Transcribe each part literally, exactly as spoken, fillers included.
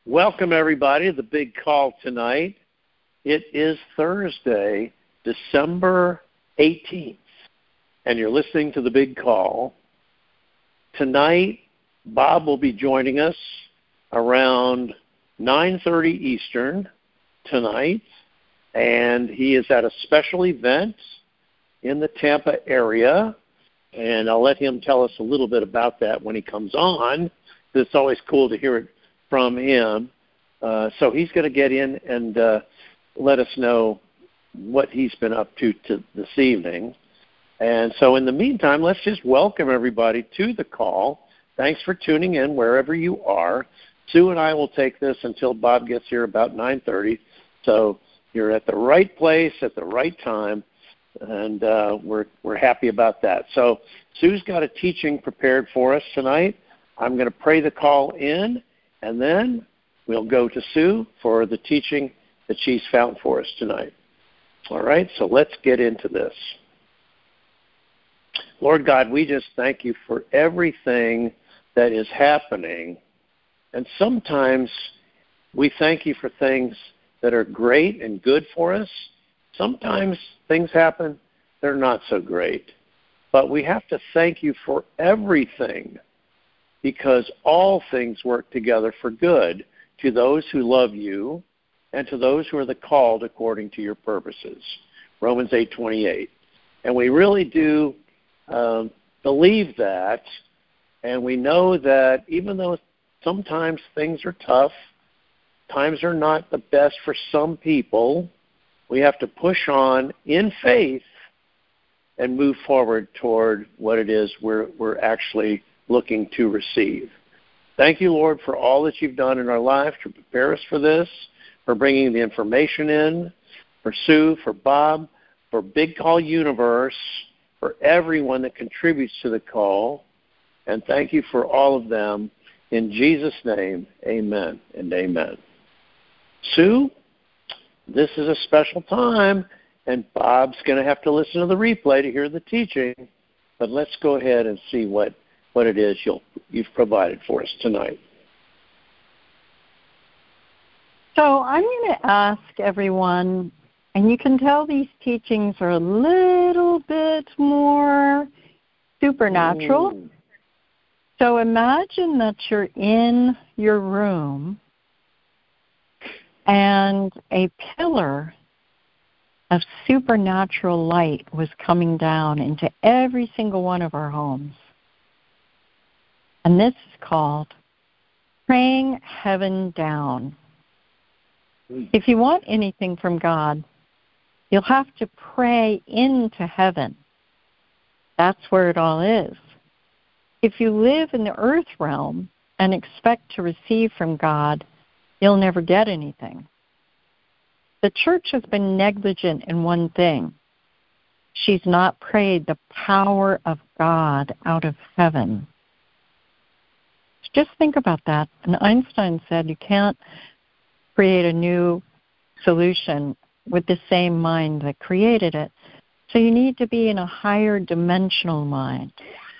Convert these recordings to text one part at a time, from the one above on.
Welcome, everybody, to the big call tonight. It is Thursday, December eighteenth, and you're listening to the big call. Tonight, Bob will be joining us around nine thirty Eastern tonight, and he is at a special event in the Tampa area, and I'll let him tell us a little bit about that when he comes on. It's always cool to hear it from him. Uh, so he's going to get in and uh, let us know what he's been up to, to this evening. And so in the meantime, let's just welcome everybody to the call. Thanks for tuning in wherever you are. Sue and I will take this until Bob gets here about nine thirty. So you're at the right place at the right time, and uh, we're we're happy about that. So Sue's got a teaching prepared for us tonight. I'm going to pray the call in, and then we'll go to Sue for the teaching that she's found for us tonight. All right, so let's get into this. Lord God, we just thank you for everything that is happening. And sometimes we thank you for things that are great and good for us. Sometimes things happen that are not so great. But we have to thank you for everything, because all things work together for good to those who love you and to those who are the called according to your purposes. Romans eight twenty-eight. And we really do um, believe that, and we know that even though sometimes things are tough, times are not the best for some people, we have to push on in faith and move forward toward what it is we're, we're actually looking to receive. Thank you, Lord, for all that you've done in our life to prepare us for this, for bringing the information in, for Sue, for Bob, for Big Call Universe, for everyone that contributes to the call. And thank you for all of them. In Jesus' name, amen and amen. Sue, this is a special time, and Bob's going to have to listen to the replay to hear the teaching. But let's go ahead and see what what it is you'll, you've provided for us tonight. So I'm going to ask everyone, and you can tell these teachings are a little bit more supernatural. Mm. So imagine that you're in your room and a pillar of supernatural light was coming down into every single one of our homes. And this is called praying heaven down. If you want anything from God, you'll have to pray into heaven. That's where it all is. If you live in the earth realm and expect to receive from God, you'll never get anything. The church has been negligent in one thing. She's not prayed the power of God out of heaven. Just think about that. And Einstein said you can't create a new solution with the same mind that created it. So you need to be in a higher dimensional mind.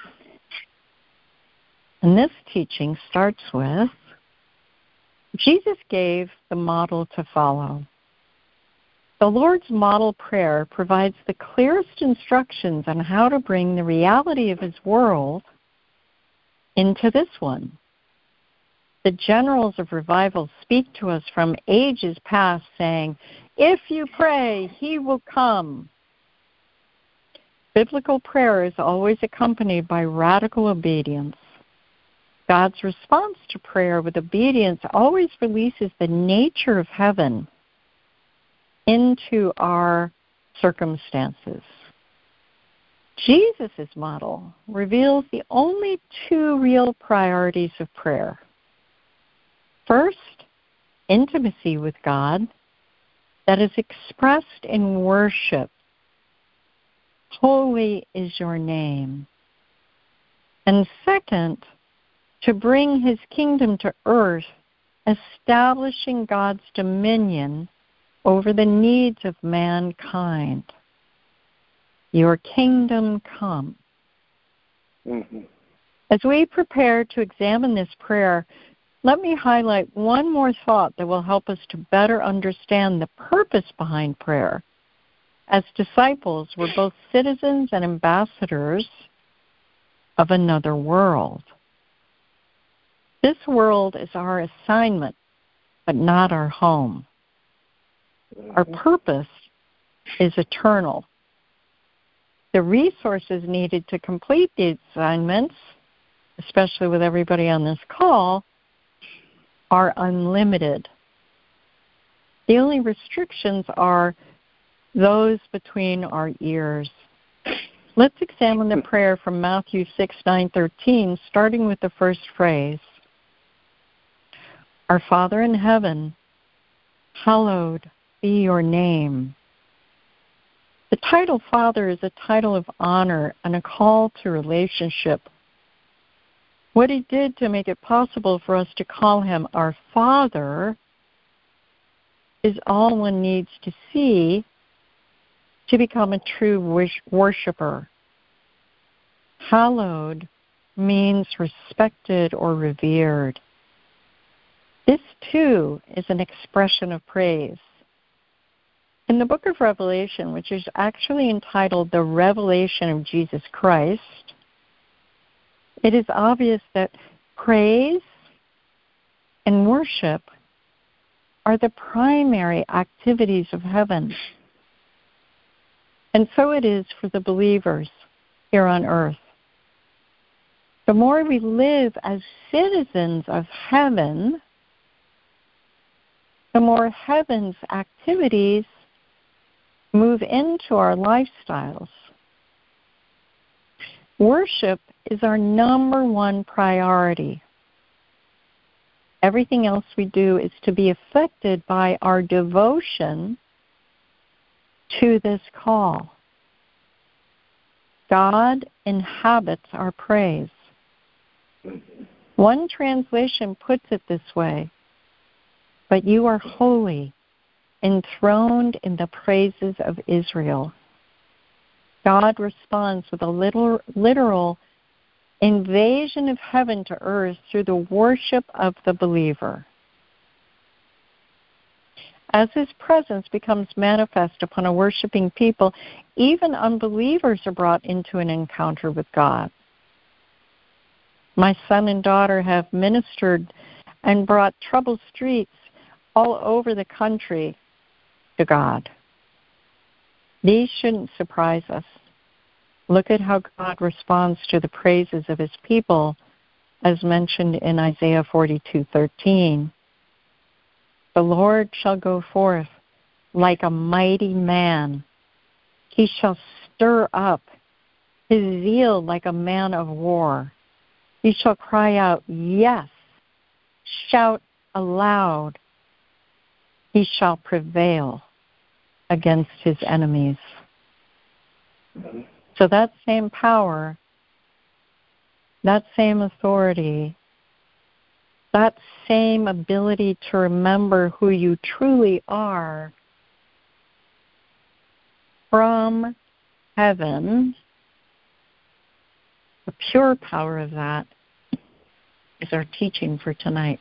And this teaching starts with, Jesus gave the model to follow. The Lord's model prayer provides the clearest instructions on how to bring the reality of his world into this one. The generals of revival speak to us from ages past, saying, if you pray, he will come. Biblical prayer is always accompanied by radical obedience. God's response to prayer with obedience always releases the nature of heaven into our circumstances. Jesus' model reveals the only two real priorities of prayer. First, intimacy with God that is expressed in worship. Holy is your name. And second, to bring his kingdom to earth, establishing God's dominion over the needs of mankind. Your kingdom come. Mm-hmm. As we prepare to examine this prayer, let me highlight one more thought that will help us to better understand the purpose behind prayer. As disciples, we're both citizens and ambassadors of another world. This world is our assignment, but not our home. Our purpose is eternal. The resources needed to complete the assignments, especially with everybody on this call, are unlimited. The only restrictions are those between our ears. Let's examine the prayer from Matthew six, nine, thirteen, starting with the first phrase. Our Father in heaven, hallowed be your name. The title Father is a title of honor and a call to relationship. What he did to make it possible for us to call him our Father is all one needs to see to become a true worshiper. Hallowed means respected or revered. This, too, is an expression of praise. In the book of Revelation, which is actually entitled The Revelation of Jesus Christ, it is obvious that praise and worship are the primary activities of heaven. And so it is for the believers here on earth. The more we live as citizens of heaven, the more heaven's activities move into our lifestyles. Worship is our number one priority. Everything else we do is to be affected by our devotion to this call. God inhabits our praise. One translation puts it this way, but you are holy, enthroned in the praises of Israel. God responds with a little, literal invasion of heaven to earth through the worship of the believer. As his presence becomes manifest upon a worshiping people, even unbelievers are brought into an encounter with God. My son and daughter have ministered and brought troubled streets all over the country to God. These shouldn't surprise us. Look at how God responds to the praises of his people, as mentioned in Isaiah forty-two thirteen. The Lord shall go forth like a mighty man. He shall stir up his zeal like a man of war. He shall cry out, yes, shout aloud. He shall prevail against his enemies. So that same power, that same authority, that same ability to remember who you truly are from heaven, the pure power of that is our teaching for tonight.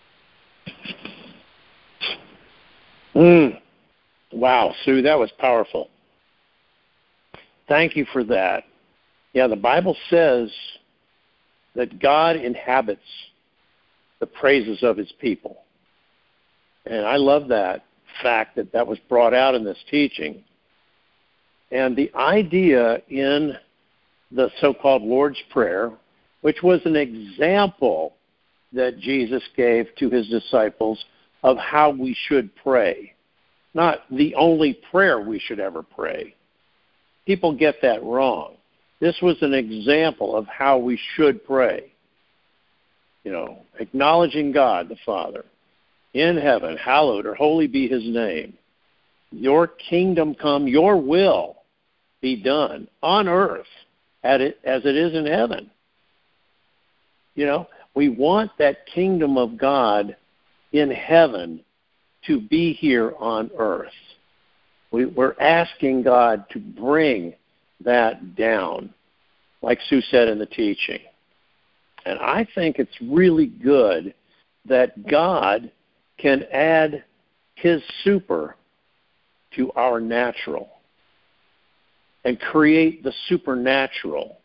Mm. Wow, Sue, that was powerful. Thank you for that. Yeah, the Bible says that God inhabits the praises of his people. And I love that fact that that was brought out in this teaching. And the idea in the so-called Lord's Prayer, which was an example that Jesus gave to his disciples of how we should pray, not the only prayer we should ever pray. People get that wrong. This was an example of how we should pray. You know, acknowledging God the Father in heaven, hallowed or holy be his name. Your kingdom come, your will be done on earth as it is in heaven. You know, we want that kingdom of God in heaven to be here on earth. We, we're asking God to bring that down, like Sue said in the teaching. And I think it's really good that God can add his super to our natural and create the supernatural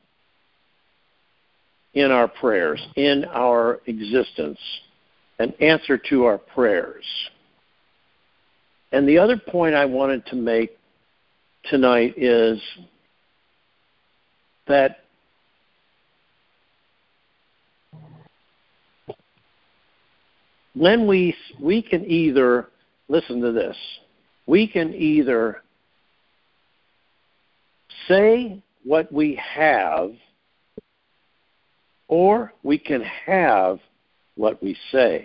in our prayers, in our existence, an answer to our prayers. And the other point I wanted to make tonight is that when we we can either, listen to this, we can either say what we have, or we can have what we say.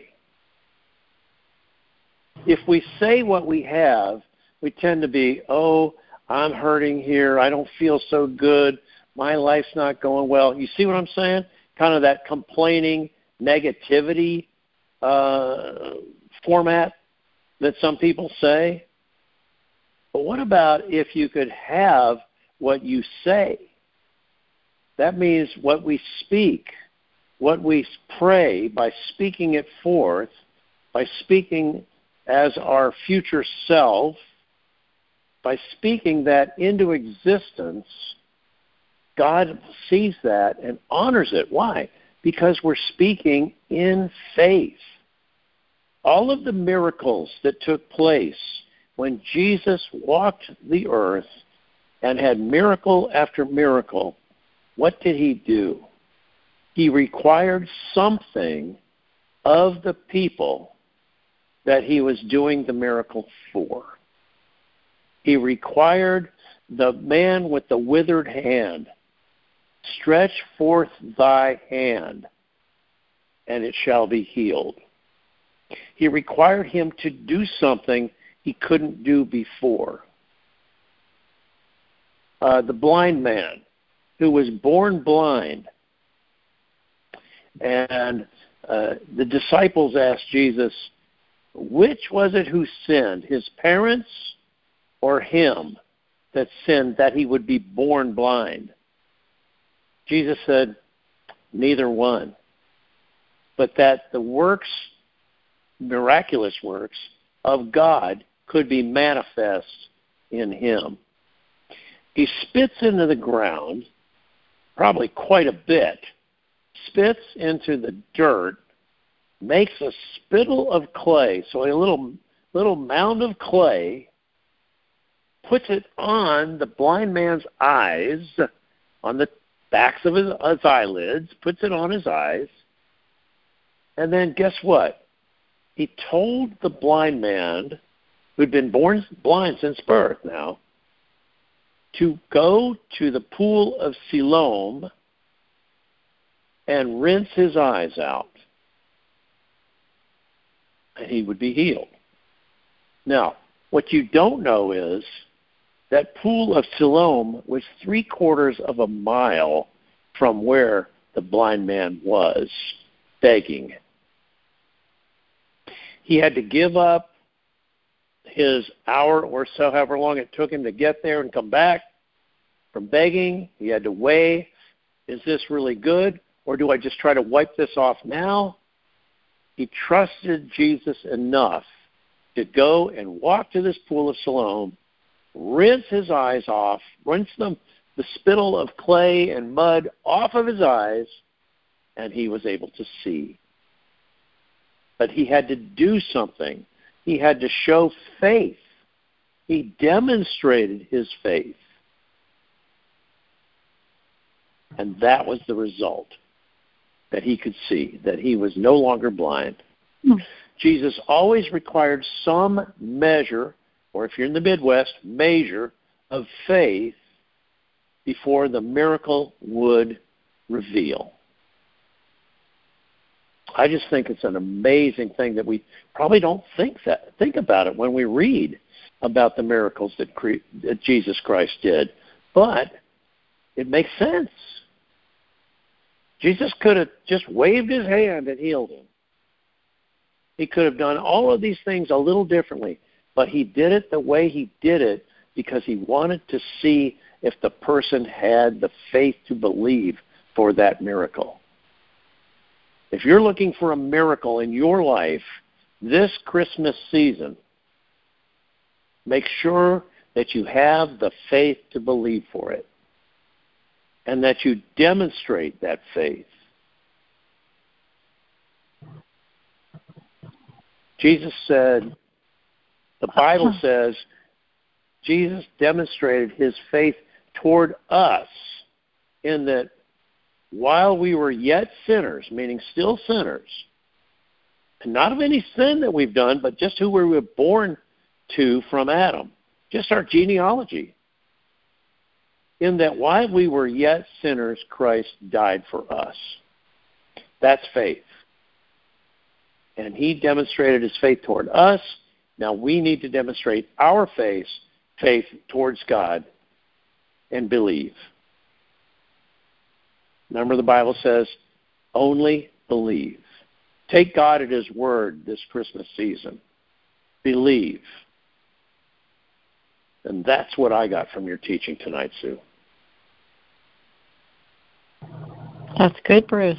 If we say what we have, we tend to be, oh, I'm hurting here, I don't feel so good, my life's not going well. You see what I'm saying? Kind of that complaining negativity uh, format that some people say. But what about if you could have what you say? That means what we speak, what we pray, by speaking it forth, by speaking as our future self, by speaking that into existence, God sees that and honors it. Why? Because we're speaking in faith. All of the miracles that took place when Jesus walked the earth and had miracle after miracle, what did he do? He required something of the people that he was doing the miracle for. He required the man with the withered hand, stretch forth thy hand, and it shall be healed. He required him to do something he couldn't do before. Uh, the blind man who was born blind, and uh, the disciples asked Jesus, which was it who sinned, his parents or him that sinned that he would be born blind? Jesus said, neither one, but that the works, miraculous works of God could be manifest in him. He spits into the ground, probably quite a bit, spits into the dirt, makes a spittle of clay, so a little little mound of clay, puts it on the blind man's eyes, on the backs of his, his eyelids, puts it on his eyes, and then guess what? He told the blind man, who'd been born blind since birth now, to go to the pool of Siloam and rinse his eyes out, and he would be healed. Now, what you don't know is that pool of Siloam was three quarters of a mile from where the blind man was begging. He had to give up his hour or so, however long it took him to get there and come back from begging. He had to weigh, is this really good, or do I just try to wipe this off now? He trusted Jesus enough to go and walk to this pool of Siloam, rinse his eyes off, rinse them, the spittle of clay and mud off of his eyes, and he was able to see. But he had to do something. He had to show faith. He demonstrated his faith. And that was the result, that he could see, that he was no longer blind. Mm. Jesus always required some measure, or if you're in the Midwest, measure of faith before the miracle would reveal. I just think it's an amazing thing that we probably don't think that think about it when we read about the miracles that, cre- that Jesus Christ did. But it makes sense. Jesus could have just waved his hand and healed him. He could have done all of these things a little differently, but he did it the way he did it because he wanted to see if the person had the faith to believe for that miracle. If you're looking for a miracle in your life this Christmas season, make sure that you have the faith to believe for it and that you demonstrate that faith. Jesus said, the Bible says, Jesus demonstrated his faith toward us in that while we were yet sinners, meaning still sinners, and not of any sin that we've done, but just who we were born to from Adam, just our genealogy, in that while we were yet sinners, Christ died for us. That's faith. And he demonstrated his faith toward us. Now we need to demonstrate our faith, faith towards God and believe. Remember, the Bible says, only believe. Take God at his word this Christmas season. Believe. And that's what I got from your teaching tonight, Sue. That's good, Bruce.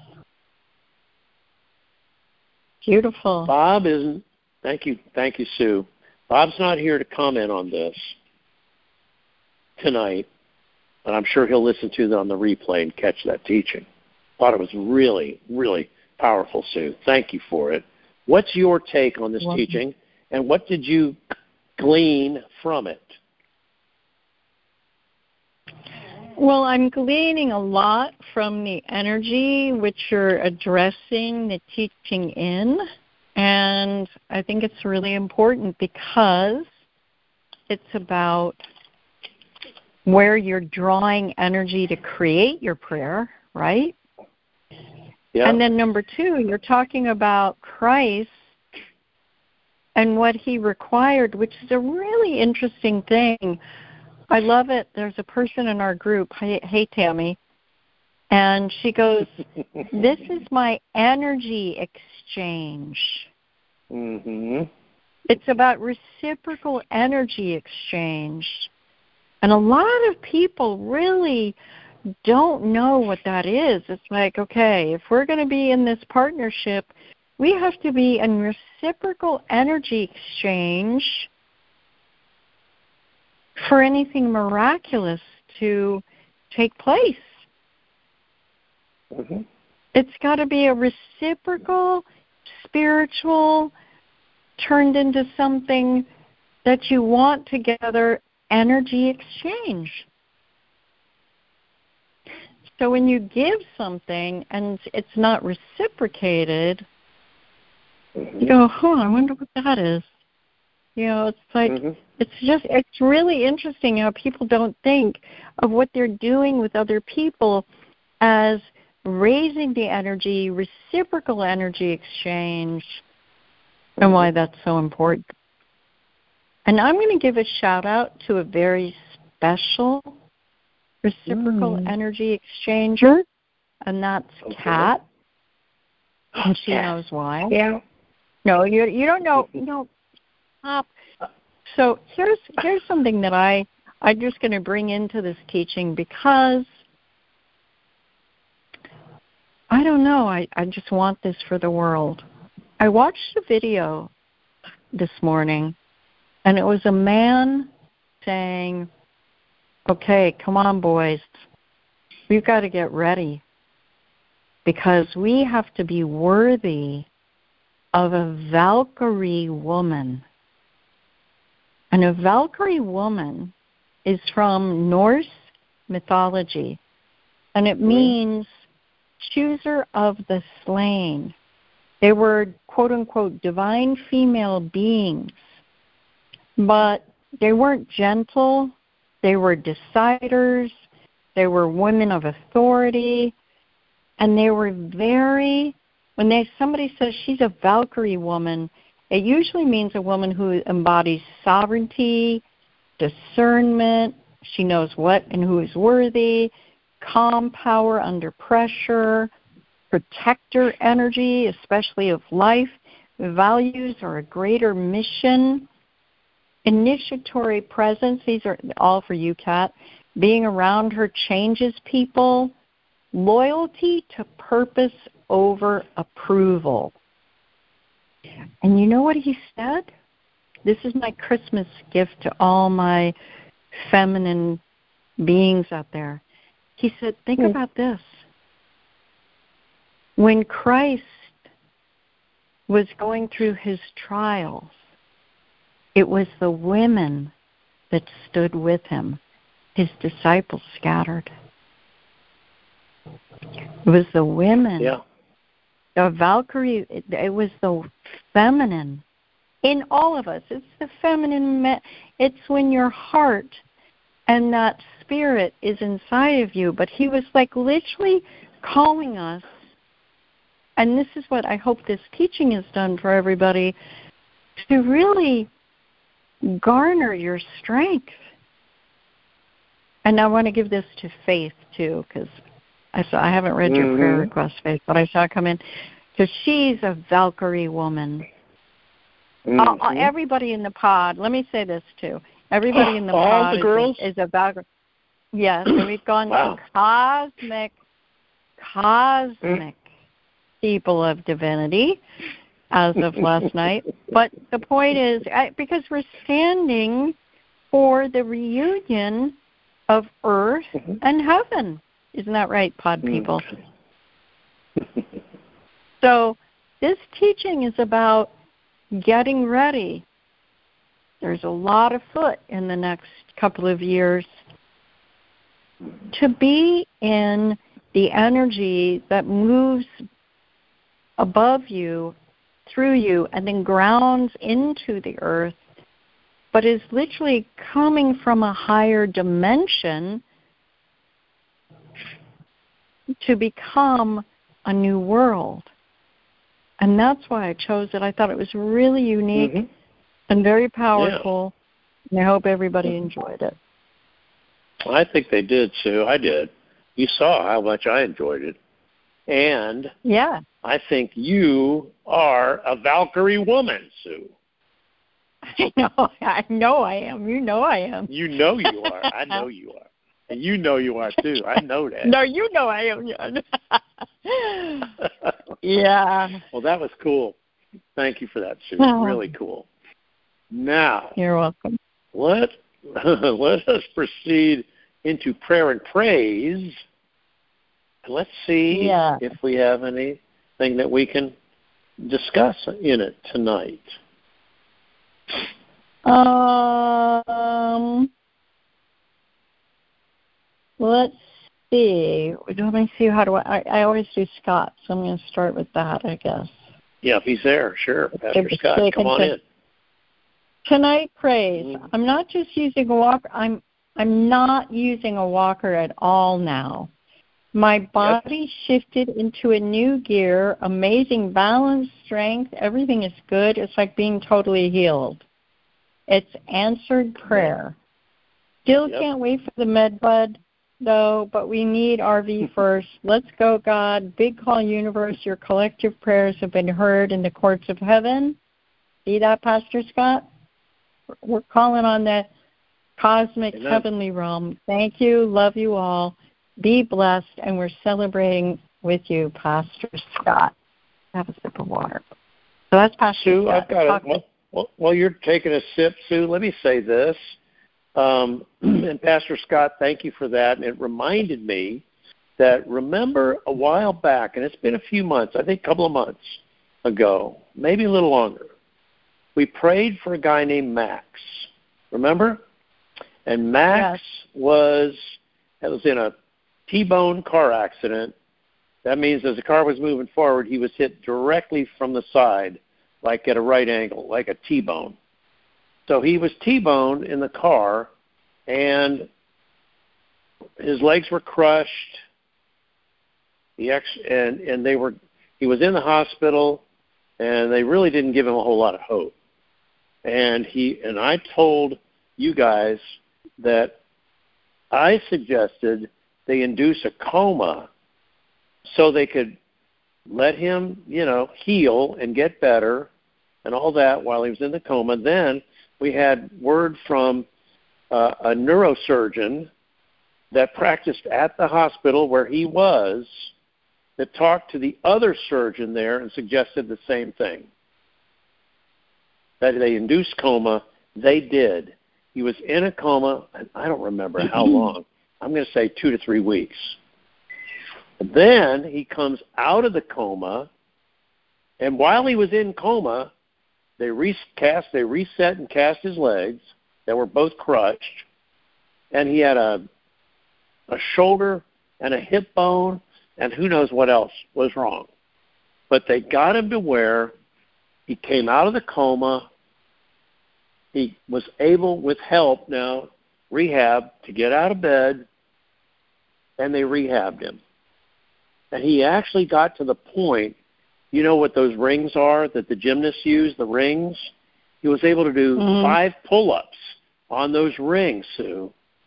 Beautiful. Bob isn't. Thank you, thank you, Sue. Bob's not here to comment on this tonight, but I'm sure he'll listen to it on the replay and catch that teaching. Thought it was really, really powerful, Sue. Thank you for it. What's your take on this Welcome. teaching, and what did you glean from it? Well, I'm gleaning a lot from the energy which you're addressing the teaching in, and I think it's really important because it's about where you're drawing energy to create your prayer, right? Yeah. And then number two, you're talking about Christ and what he required, which is a really interesting thing. I love it. There's a person in our group, hey, hey Tammy, and she goes, this is my energy exchange. Mm-hmm. It's about reciprocal energy exchange. And a lot of people really don't know what that is. It's like, okay, if we're going to be in this partnership, we have to be in reciprocal energy exchange for anything miraculous to take place. Mm-hmm. It's got to be a reciprocal, spiritual, turned into something that you want together, energy exchange. So when you give something and it's not reciprocated, mm-hmm. you go, huh, I wonder what that is. You know, it's like, mm-hmm. it's just, it's really interesting how people don't think of what they're doing with other people as raising the energy, reciprocal energy exchange, mm-hmm. and why that's so important. And I'm going to give a shout out to a very special reciprocal mm. energy exchanger, and that's okay. Kat. And she Kat. knows why. Yeah. No, you you don't know. You know. Stop. So here's here's something that I I'm just going to bring into this teaching because I don't know. I I just want this for the world. I watched a video this morning, and it was a man saying, okay, come on, boys. We've got to get ready because we have to be worthy of a Valkyrie woman. And a Valkyrie woman is from Norse mythology, and it means chooser of the slain. They were, quote-unquote, divine female beings, but they weren't gentle. They were deciders. They were women of authority. And they were very, when they somebody says she's a Valkyrie woman, it usually means a woman who embodies sovereignty, discernment. She knows what and who is worthy, calm power under pressure, protector energy, especially of life, values or a greater mission, initiatory presence. These are all for you, Kat. Being around her changes people. Loyalty to purpose over approval. And you know what he said? This is my Christmas gift to all my feminine beings out there. He said, think mm. about this. When Christ was going through his trials, it was the women that stood with him. His disciples scattered. It was the women. Yeah. The Valkyrie, it, it was the feminine in all of us. It's the feminine. It's when your heart and that spirit is inside of you. But he was like literally calling us, and this is what I hope this teaching has done for everybody, to really garner your strength. And I want to give this to Faith, too, because I saw I haven't read your mm-hmm. prayer request, Faith, but I saw it come in. Because she's a Valkyrie woman. Mm-hmm. Uh, everybody in the pod, let me say this, too. Everybody in the All pod the girls? Is, is a Valkyrie. Yes, and we've gone wow. to cosmic, cosmic people of divinity as of last night. But the point is, I, because we're standing for the reunion of earth mm-hmm. and heaven. Isn't that right, pod people? So this teaching is about getting ready. There's a lot afoot in the next couple of years to be in the energy that moves above you, through you, and then grounds into the earth, but is literally coming from a higher dimension to become a new world. And that's why I chose it. I thought it was really unique mm-hmm. and very powerful, yeah. and I hope everybody enjoyed it. I think they did, Sue. I did. You saw how much I enjoyed it. And yeah. I think you are a Valkyrie woman, Sue. I know, I know I am. You know I am. You know you are. I know you are. And you know you are, too. I know that. No, you know I am. Yeah. Well, that was cool. Thank you for that, Sue. Oh. Really cool. Now. You're welcome. Let, let us proceed into prayer and praise. Let's see yeah. if we have anything that we can discuss in it tonight. Um, let's see. Let me see. How do I? I, I always do Scott, so I'm going to start with that, I guess. Yeah, if he's there, sure. Pastor Scott, so come on in. Tonight, praise. Mm-hmm. I'm not just using a walker. I'm I'm not using a walker at all now. My body yep. shifted into a new gear, amazing balance, strength, everything is good. It's like being totally healed. It's answered prayer. Still yep. can't wait for the med bud, though, but we need R V first. Let's go, God. Big call, universe. Your collective prayers have been heard in the courts of heaven. See that, Pastor Scott? We're calling on the cosmic Amen. Heavenly realm. Thank you. Love you all. Be blessed, and we're celebrating with you, Pastor Scott. Have a sip of water. So that's Pastor Sue, Scott. I've got it. Well, while you're taking a sip, Sue, let me say this. Um, and Pastor Scott, thank you for that. And it reminded me that remember a while back, and it's been a few months, I think a couple of months ago, maybe a little longer, we prayed for a guy named Max. Remember? And Max yes. was, that was in a T-bone car accident. That means as the car was moving forward, he was hit directly from the side, like at a right angle, like a T-bone. So he was T-boned in the car, and his legs were crushed. The ex and and they were he was in the hospital, and they really didn't give him a whole lot of hope. And he and I told you guys that I suggested they induce a coma so they could let him, you know, heal and get better and all that while he was in the coma. Then we had word from uh, a neurosurgeon that practiced at the hospital where he was that talked to the other surgeon there and suggested the same thing. That they induced coma. They did. He was in a coma, and I don't remember how long. I'm going to say two to three weeks. Then he comes out of the coma, and while he was in coma, they recast, they reset and cast his legs that were both crushed, and he had a a shoulder and a hip bone, and who knows what else was wrong. But they got him to where he came out of the coma. He was able, with help now, rehab, to get out of bed, and they rehabbed him. And he actually got to the point, you know what those rings are that the gymnasts use, the rings? He was able to do mm-hmm. five pull-ups on those rings, Sue.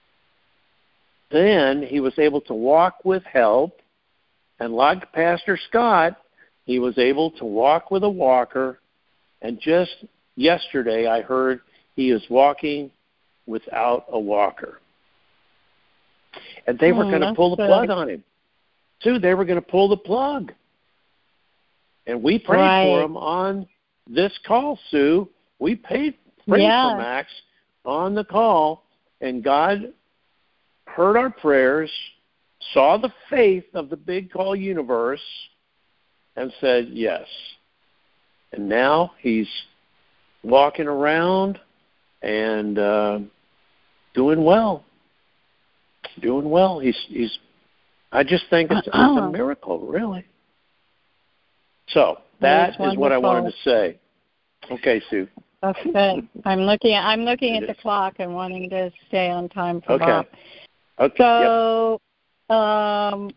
Then he was able to walk with help, and like Pastor Scott, he was able to walk with a walker, and just yesterday I heard he is walking without a walker. And they were mm, going to pull the good. plug on him. Sue, they were going to pull the plug. And we prayed right. for him on this call, Sue. We paid, prayed yeah. for Max on the call, and God heard our prayers, saw the faith of the Big Call universe, and said yes. And now he's walking around and uh, doing well. Doing well. He's he's. I just think it's, it's a miracle, really. So that is wonderful. What I wanted to say. Okay, Sue. That's good. I'm looking. I'm looking it at is. the clock and wanting to stay on time for okay. Bob. Okay. So, yep. um,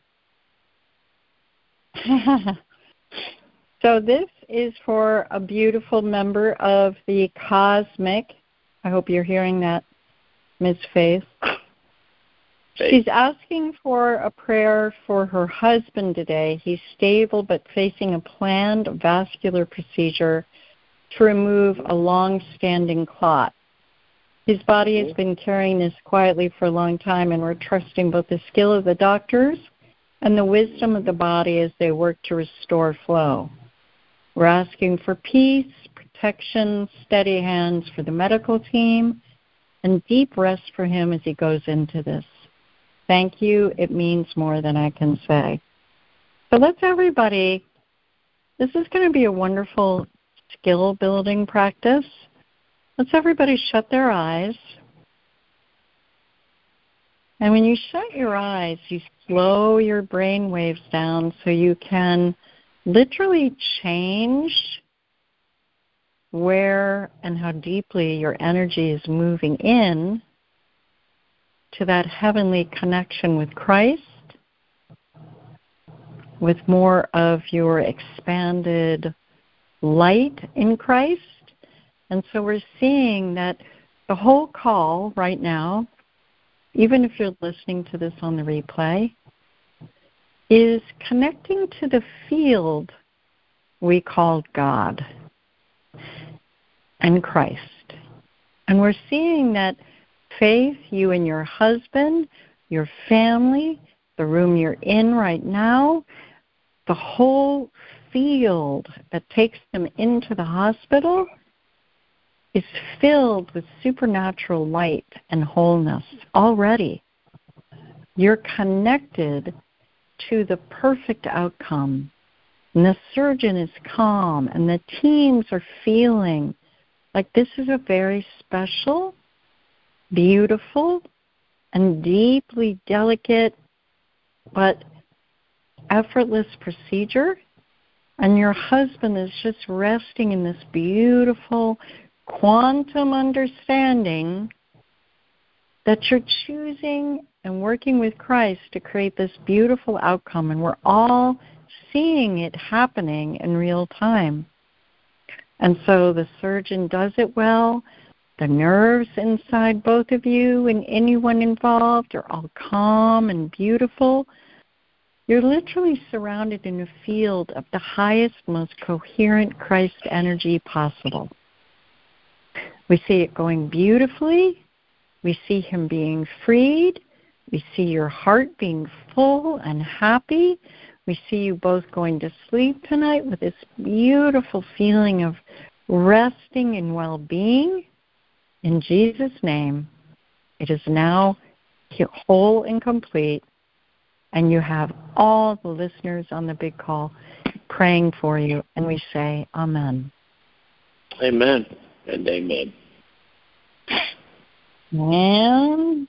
so this is for a beautiful member of the Cosmic. I hope you're hearing that, Miss Faith. Faith. She's asking for a prayer for her husband today. He's stable but facing a planned vascular procedure to remove a long-standing clot. His body has been carrying this quietly for a long time, and we're trusting both the skill of the doctors and the wisdom of the body as they work to restore flow. We're asking for peace, protection, steady hands for the medical team, and deep rest for him as he goes into this. Thank you. It means more than I can say. So let's everybody, this is going to be a wonderful skill-building practice. Let's everybody shut their eyes. And when you shut your eyes, you slow your brain waves down so you can literally change where and how deeply your energy is moving in to that heavenly connection with Christ, with more of your expanded light in Christ. And so we're seeing that the whole call right now, even if you're listening to this on the replay, is connecting to the field we call God and Christ. And we're seeing that Faith, you and your husband, your family, the room you're in right now, the whole field that takes them into the hospital is filled with supernatural light and wholeness already. You're connected to the perfect outcome. And the surgeon is calm, and the teams are feeling like this is a very special, beautiful, and deeply delicate but effortless procedure. And your husband is just resting in this beautiful quantum understanding that you're choosing and working with Christ to create this beautiful outcome. And we're all seeing it happening in real time. And so the surgeon does it well. The nerves inside both of you and anyone involved are all calm and beautiful. You're literally surrounded in a field of the highest, most coherent Christ energy possible. We see it going beautifully. We see him being freed. We see your heart being full and happy. We see you both going to sleep tonight with this beautiful feeling of resting and well-being. In Jesus' name, it is now whole and complete, and you have all the listeners on the big call praying for you, and we say amen. Amen and amen. And,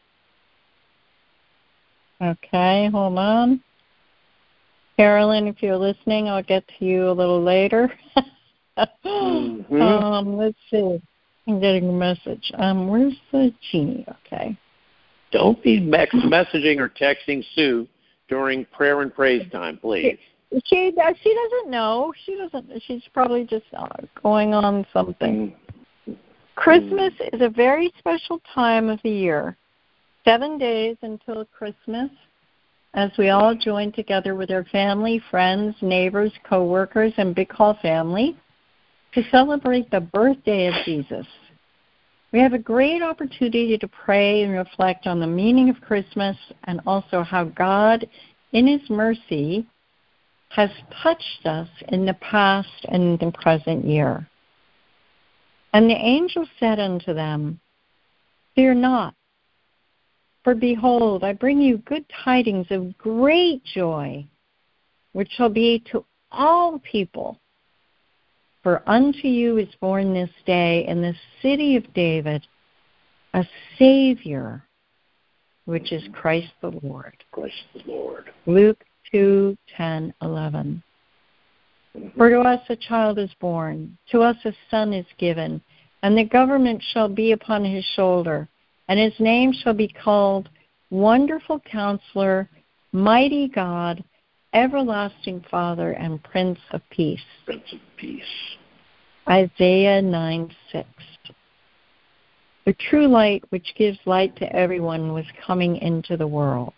okay, hold on. Carolyn, if you're listening, I'll get to you a little later. mm-hmm. um, let's see. I'm getting a message. Um, where's the genie? Okay. Don't be mex- messaging or texting Sue during prayer and praise time, please. She she doesn't know. She doesn't. She's probably just uh, going on something. Mm. Christmas mm. is a very special time of the year. Seven days until Christmas, as we all join together with our family, friends, neighbors, co-workers, and Big Call family to celebrate the birthday of Jesus. We have a great opportunity to pray and reflect on the meaning of Christmas and also how God, in His mercy, has touched us in the past and the present year. And the angel said unto them, Fear not, for behold, I bring you good tidings of great joy, which shall be to all people. For unto you is born this day in the city of David a Savior, which is Christ the Lord. Christ the Lord. Luke two, ten, eleven. For to us a child is born, to us a son is given, and the government shall be upon his shoulder, and his name shall be called Wonderful Counselor, Mighty God, Everlasting Father, and Prince of Peace. Prince of Peace. Isaiah nine six. The true light which gives light to everyone was coming into the world.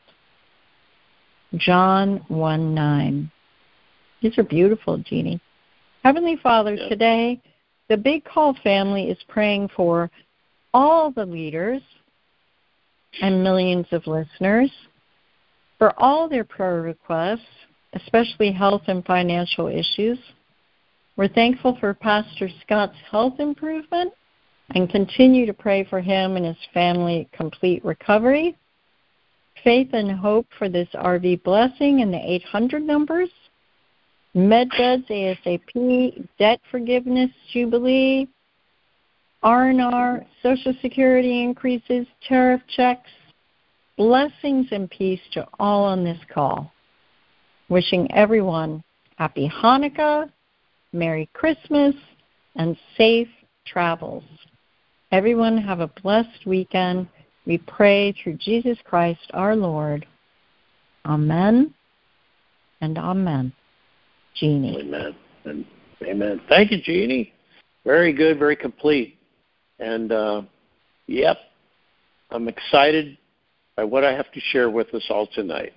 John one nine. These are beautiful, Jeannie. Heavenly Father, yep. Today the Big Call family is praying for all the leaders and millions of listeners, for all their prayer requests, especially health and financial issues. We're thankful for Pastor Scott's health improvement and continue to pray for him and his family complete recovery. Faith and hope for this R V blessing and the eight hundred numbers. MedBeds ASAP, debt forgiveness jubilee, R and R, Social Security increases, tariff checks, blessings and peace to all on this call. Wishing everyone happy Hanukkah, Merry Christmas, and safe travels. Everyone have a blessed weekend. We pray through Jesus Christ our Lord. Amen and amen. Jeannie. Amen. And amen. Thank you, Jeannie. Very good, very complete. And, uh, yep, I'm excited by what I have to share with us all tonight.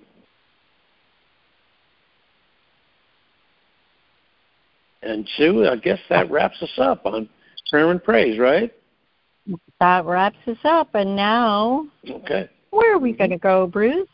And, Sue, I guess that wraps us up on prayer and praise, right? That wraps us up. And now, okay. Where are we going to go, Bruce?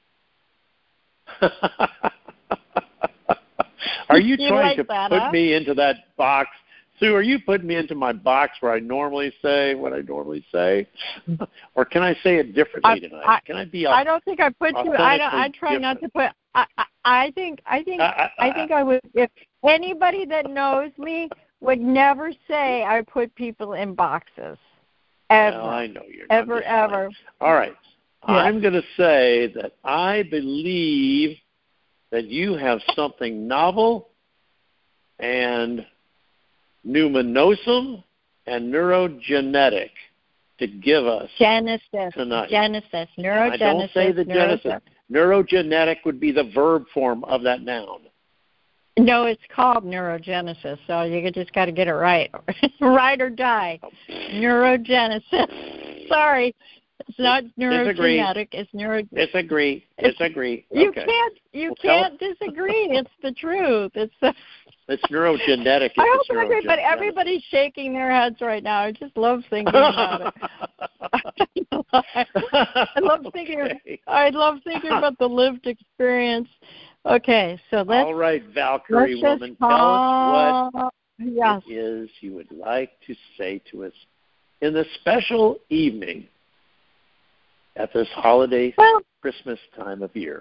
Are you, you trying like to that, put huh? me into that box? Sue, are you putting me into my box where I normally say what I normally say? Or can I say it differently I, tonight? I, can I be I don't think I put you I don't I try different. not to put I, I, I think I think I, I, I think I would if anybody that knows me would never say I put people in boxes. Ever. Well, I know you're ever, not ever. All right. Yeah. I'm going to say that I believe that you have something novel and numinosum and neurogenetic to give us Genesis. tonight. Genesis. Neurogenesis. I don't say the Neurogenesis. Genesis. Neurogenetic would be the verb form of that noun. No, it's called neurogenesis, so you just got to get it right. Right or die. Neurogenesis. Sorry. It's not neurogenetic. It's neuro. Disagree. Disagree. You okay. can't. You well, can't disagree. It's the truth. It's the. It's neurogenetic. I hope everybody, everybody's shaking their heads right now. I just love thinking about it. I love thinking. Okay. I love thinking about the lived experience Okay, so let's. All right, Valkyrie let's woman, call, tell us what yes. it is you would like to say to us in this special evening at this holiday well, Christmas time of year.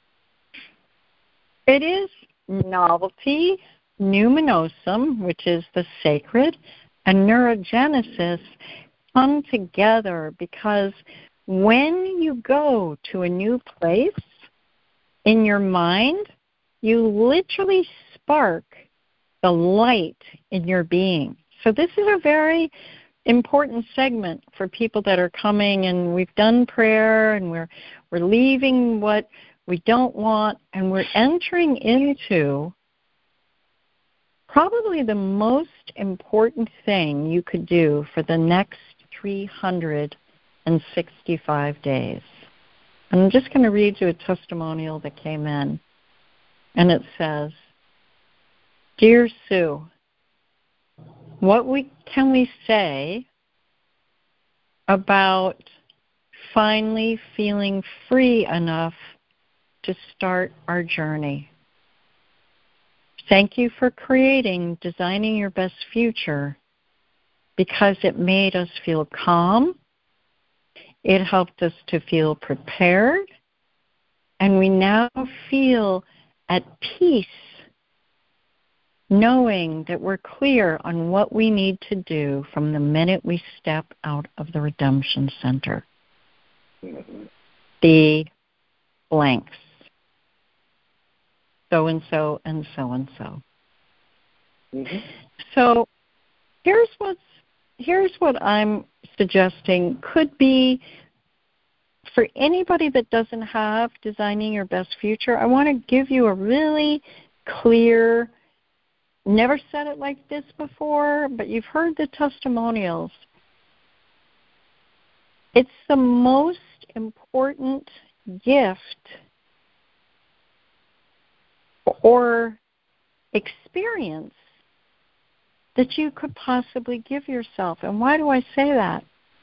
It is novelty, numinosum, which is the sacred, and neurogenesis come together because when you go to a new place in your mind, you literally spark the light in your being. So this is a very important segment for people that are coming, and we've done prayer, and we're we're leaving what we don't want, and we're entering into probably the most important thing you could do for the next three hundred sixty-five days. And I'm just going to read you a testimonial that came in, and it says, Dear Sue, what we can we say about finally feeling free enough to start our journey? Thank you for creating Designing Your Best Future because it made us feel calm, it helped us to feel prepared, and we now feel at peace knowing that we're clear on what we need to do from the minute we step out of the Redemption Center. Mm-hmm. The blanks. So-and-so and so-and-so. Mm-hmm. So here's what's, here's what I'm suggesting could be for anybody that doesn't have Designing Your Best Future. I want to give you a really clear, never said it like this before, but you've heard the testimonials. It's the most important gift or experience that you could possibly give yourself. And why do I say that?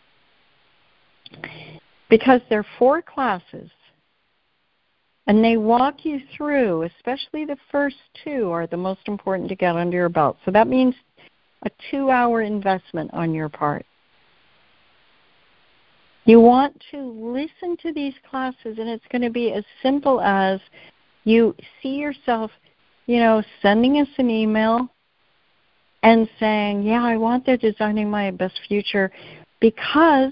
Because there are four classes, and they walk you through, especially the first two are the most important to get under your belt. So that means a two-hour investment on your part. You want to listen to these classes, and it's going to be as simple as you see yourself, you know, sending us an email and saying, yeah, I want their Designing My Best Future because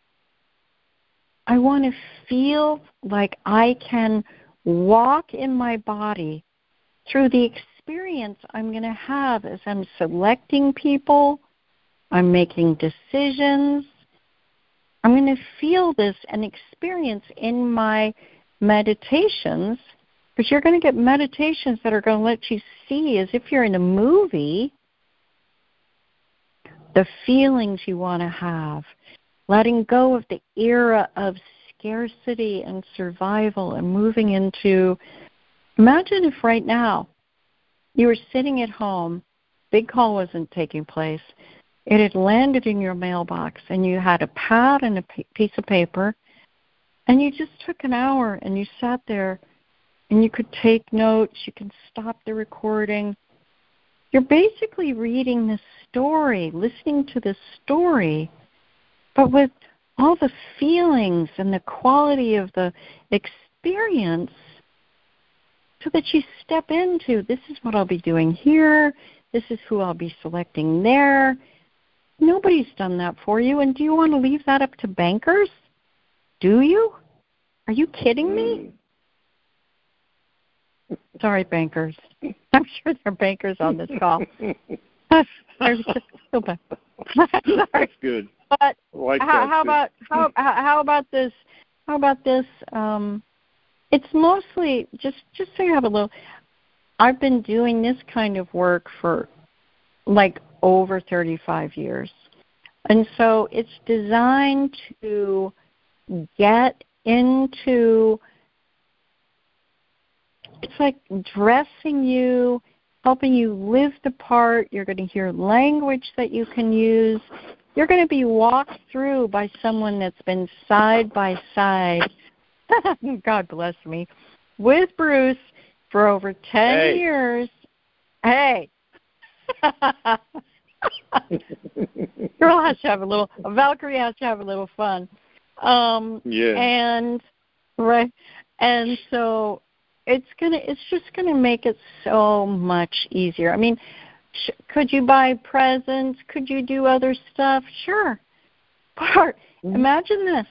I want to feel like I can walk in my body through the experience I'm going to have as I'm selecting people, I'm making decisions. I'm going to feel this and experience in my meditations, because you're going to get meditations that are going to let you see, as if you're in a movie, the feelings you want to have, letting go of the era of scarcity and survival and moving into, imagine if right now you were sitting at home, big call wasn't taking place, it had landed in your mailbox, and you had a pad and a piece of paper, and you just took an hour and you sat there and you could take notes, you can stop the recording. You're basically reading the story, listening to the story, but with all the feelings and the quality of the experience, so that you step into, this is what I'll be doing here, this is who I'll be selecting there. Nobody's done that for you, and do you want to leave that up to bankers? Do you? Are you kidding me? Sorry, bankers. I'm sure there are bankers on this call. Sorry. That's good. But like how, that how too. about how how about this? How about this? Um, it's mostly just just so you have a little. I've been doing this kind of work for like over thirty-five years, and so it's designed to get into. It's like dressing you, helping you live the part. You're going to hear language that you can use. You're going to be walked through by someone that's been side by side, God bless me, with Bruce, for over ten hey. years. Hey. Girl has to have a little, Valkyrie has to have a little fun. Um, yeah. And, right. And so it's gonna, it's just going to make it so much easier. I mean, sh- could you buy presents? Could you do other stuff? Sure. But mm-hmm. imagine this.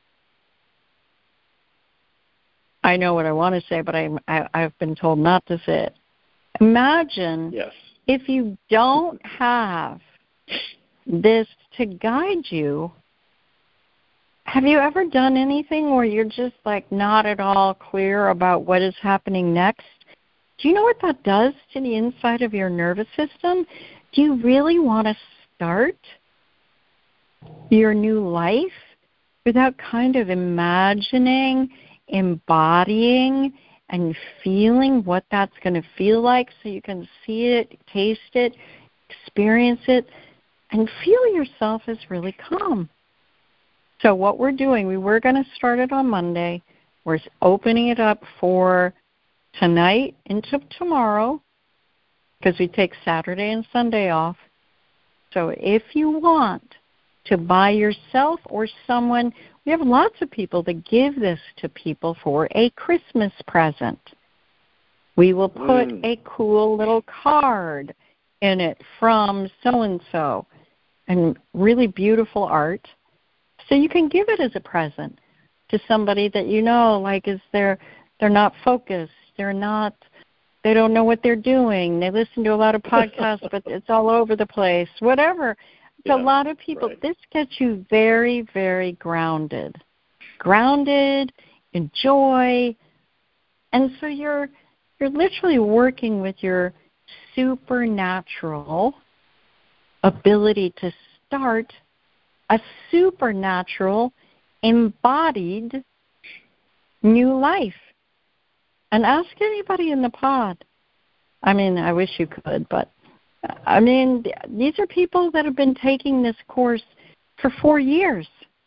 I know what I want to say, but I, I, I've been told not to say it. Imagine yes. if you don't have this to guide you. Have you ever done anything where you're just like not at all clear about what is happening next? Do you know what that does to the inside of your nervous system? Do you really want to start your new life without kind of imagining, embodying, and feeling what that's going to feel like so you can see it, taste it, experience it, and feel yourself as really calm? So what we're doing, we were going to start it on Monday. We're opening it up for tonight into tomorrow because we take Saturday and Sunday off. So if you want to buy yourself or someone, we have lots of people that give this to people for a Christmas present. We will put mm. a cool little card in it from so-and-so and really beautiful art. So you can give it as a present to somebody that you know, like is they're they're not focused, they're not, they don't know what they're doing. They listen to a lot of podcasts, but it's all over the place. Whatever. Yeah, a lot of people. Right. This gets you very, very grounded, grounded in joy, and so you're you're literally working with your supernatural ability to start a supernatural, embodied new life. And ask anybody in the pod. I mean, I wish you could, but, I mean, these are people that have been taking this course for four years.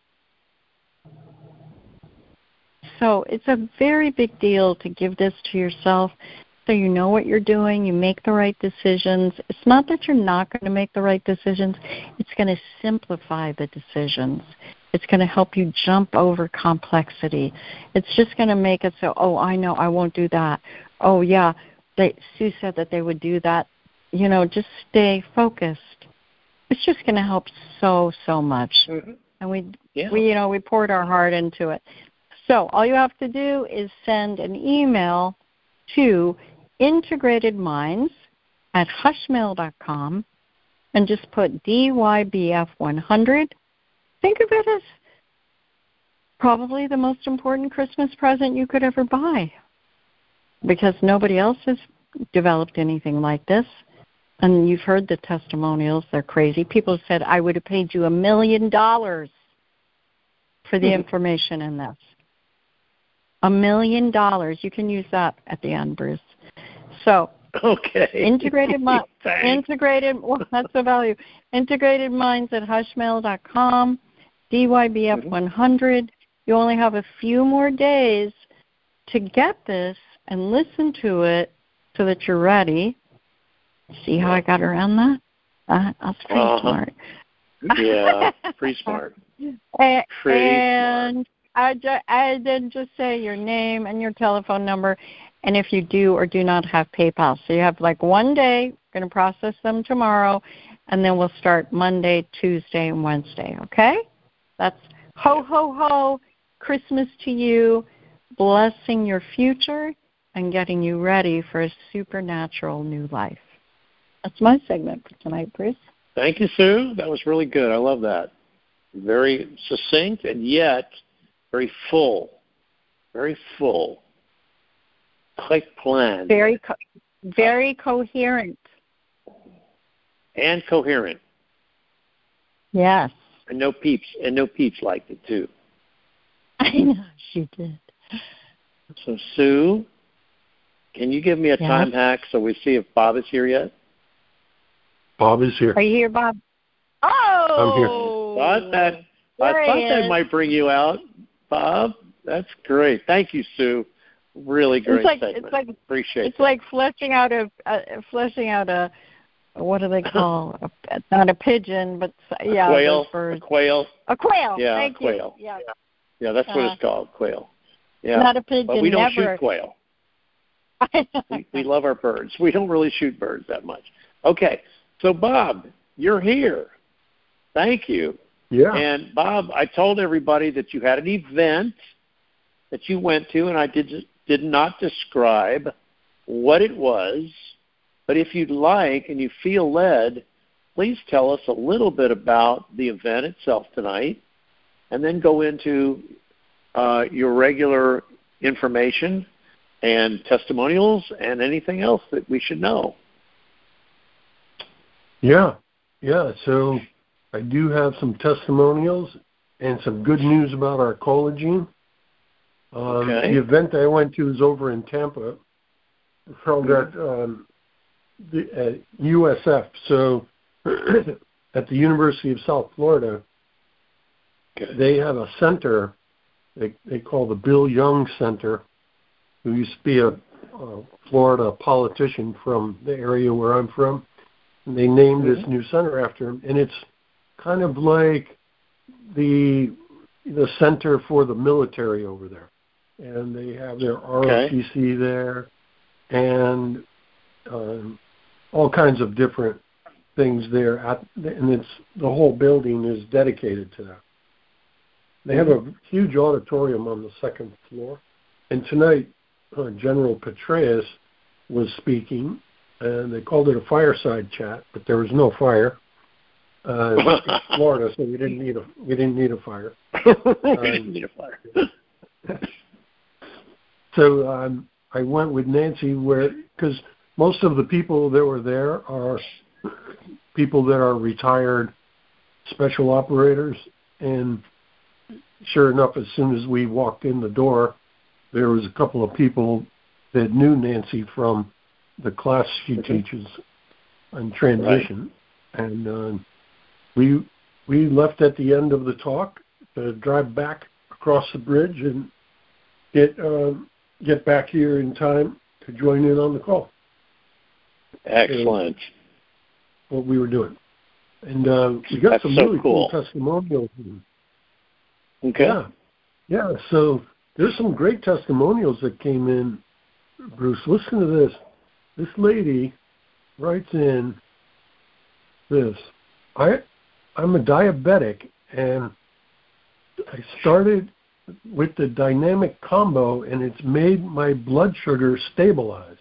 So it's a very big deal to give this to yourself so you know what you're doing, you make the right decisions. It's not that you're not going to make the right decisions. It's going to simplify the decisions. It's going to help you jump over complexity. It's just going to make it so, oh, I know, I won't do that. Oh, yeah, they, Sue said that they would do that. You know, just stay focused. It's just going to help so, so much. Mm-hmm. And we, yeah. we, you know, we poured our heart into it. So all you have to do is send an email to integrated minds at hushmail dot com and just put D Y B F one hundred. Think of it as probably the most important Christmas present you could ever buy because nobody else has developed anything like this. And you've heard the testimonials. They're crazy. People have said, I would have paid you a million dollars for the mm-hmm. information in this. A million dollars. You can use that at the end, Bruce. So, okay. Integrated Minds. integrated. Well, that's the value. Integrated Minds at hushmail dot com. D Y B F one hundred. You only have a few more days to get this and listen to it so that you're ready. See how I got around that? Uh, that's pretty uh-huh. smart. Yeah, pretty smart. and pretty and smart. I, ju- I then just say your name and your telephone number, and if you do or do not have PayPal. So you have like one day. We're going to process them tomorrow, and then we'll start Monday, Tuesday, and Wednesday, okay? That's ho, ho, ho, Christmas to you, blessing your future, and getting you ready for a supernatural new life. That's my segment for tonight, Bruce. Thank you, Sue. That was really good. I love that. Very succinct and yet very full. Very full. Quite planned. Very, co- very uh, coherent. And coherent. Yes. And no peeps. And no peeps liked it too. I know she did. So Sue, can you give me a yes. time hack so we see if Bob is here yet? Bob is here. Are you here, Bob? Oh, I'm here. Thought that, I thought that might bring you out, Bob. That's great. Thank you, Sue. Really great it's like, segment. It's like, Appreciate It's that. like fleshing out a, uh, fleshing out a, what do they call, a, not a pigeon, but, yeah, a quail, those birds. A quail. A quail, yeah, thank a quail. you. Yeah, yeah, that's what uh, it's called, quail. Yeah, not a pigeon, but we don't never. shoot quail. we, we love our birds. We don't really shoot birds that much. Okay, so Bob, you're here. Thank you. Yeah. And Bob, I told everybody that you had an event that you went to, and I did did not describe what it was. But if you'd like and you feel led, please tell us a little bit about the event itself tonight, and then go into uh, your regular information and testimonials and anything else that we should know. Yeah. Yeah. So I do have some testimonials and some good news about our Collagen. Um, Okay. The event I went to is over in Tampa, held at um, the at U S F, so at the University of South Florida. Okay. They have a center they they call the Bill Young Center, who used to be a, a Florida politician from the area where I'm from. And they named mm-hmm. this new center after him, and it's kind of like the the center for the military over there. And they have their R O T C okay. there, and um, all kinds of different things there. At, and it's the whole building is dedicated to that. They have a huge auditorium on the second floor. And tonight, uh, General Petraeus was speaking, and they called it a fireside chat, but there was no fire. Uh, it's Florida, so we didn't need a we didn't need a fire. we didn't need a fire. So um, I went with Nancy, where because most of the people that were there are people that are retired special operators, and sure enough, as soon as we walked in the door, there was a couple of people that knew Nancy from the class she mm-hmm. teaches on transition, right. and uh, we we left at the end of the talk to drive back across the bridge and get uh, get back here in time to join in on the call. Excellent. So what we were doing, and uh, we got That's some so really cool. cool testimonials. Okay. Yeah, yeah. So there's some great testimonials that came in. Bruce, listen to this. This lady writes in this. I, I'm a diabetic, and I started with the dynamic combo, and it's made my blood sugar stabilize.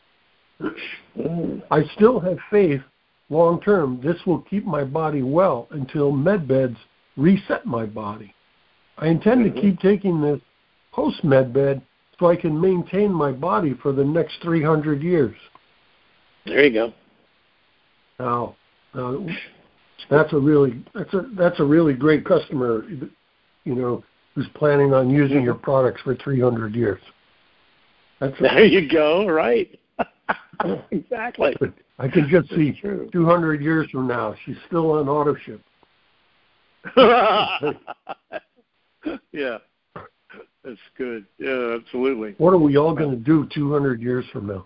I still have faith long term this will keep my body well until MedBeds reset my body. I intend mm-hmm. to keep taking this post-MedBed so I can maintain my body for the next three hundred years. There you go. Now, uh, that's a really that's a that's a really great customer, you know, who's planning on using mm-hmm. your products for three hundred years. That's a, there you go. Right. Exactly. I can just see two hundred years from now, she's still on auto ship. Yeah, that's good. Yeah, absolutely. What are we all going to do two hundred years from now?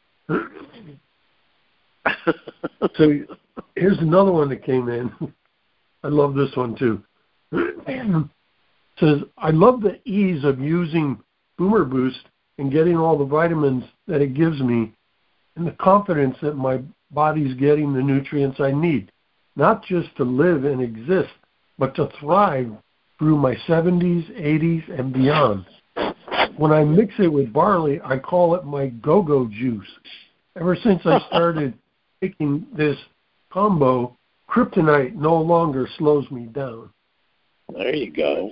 So here's another one that came in. I love this one too. It says, I love the ease of using Boomer Boost and getting all the vitamins that it gives me, and the confidence that my body's getting the nutrients I need, not just to live and exist, but to thrive through my seventies, eighties, and beyond. When I mix it with barley, I call it my go-go juice. Ever since I started taking this combo, kryptonite no longer slows me down. There you go.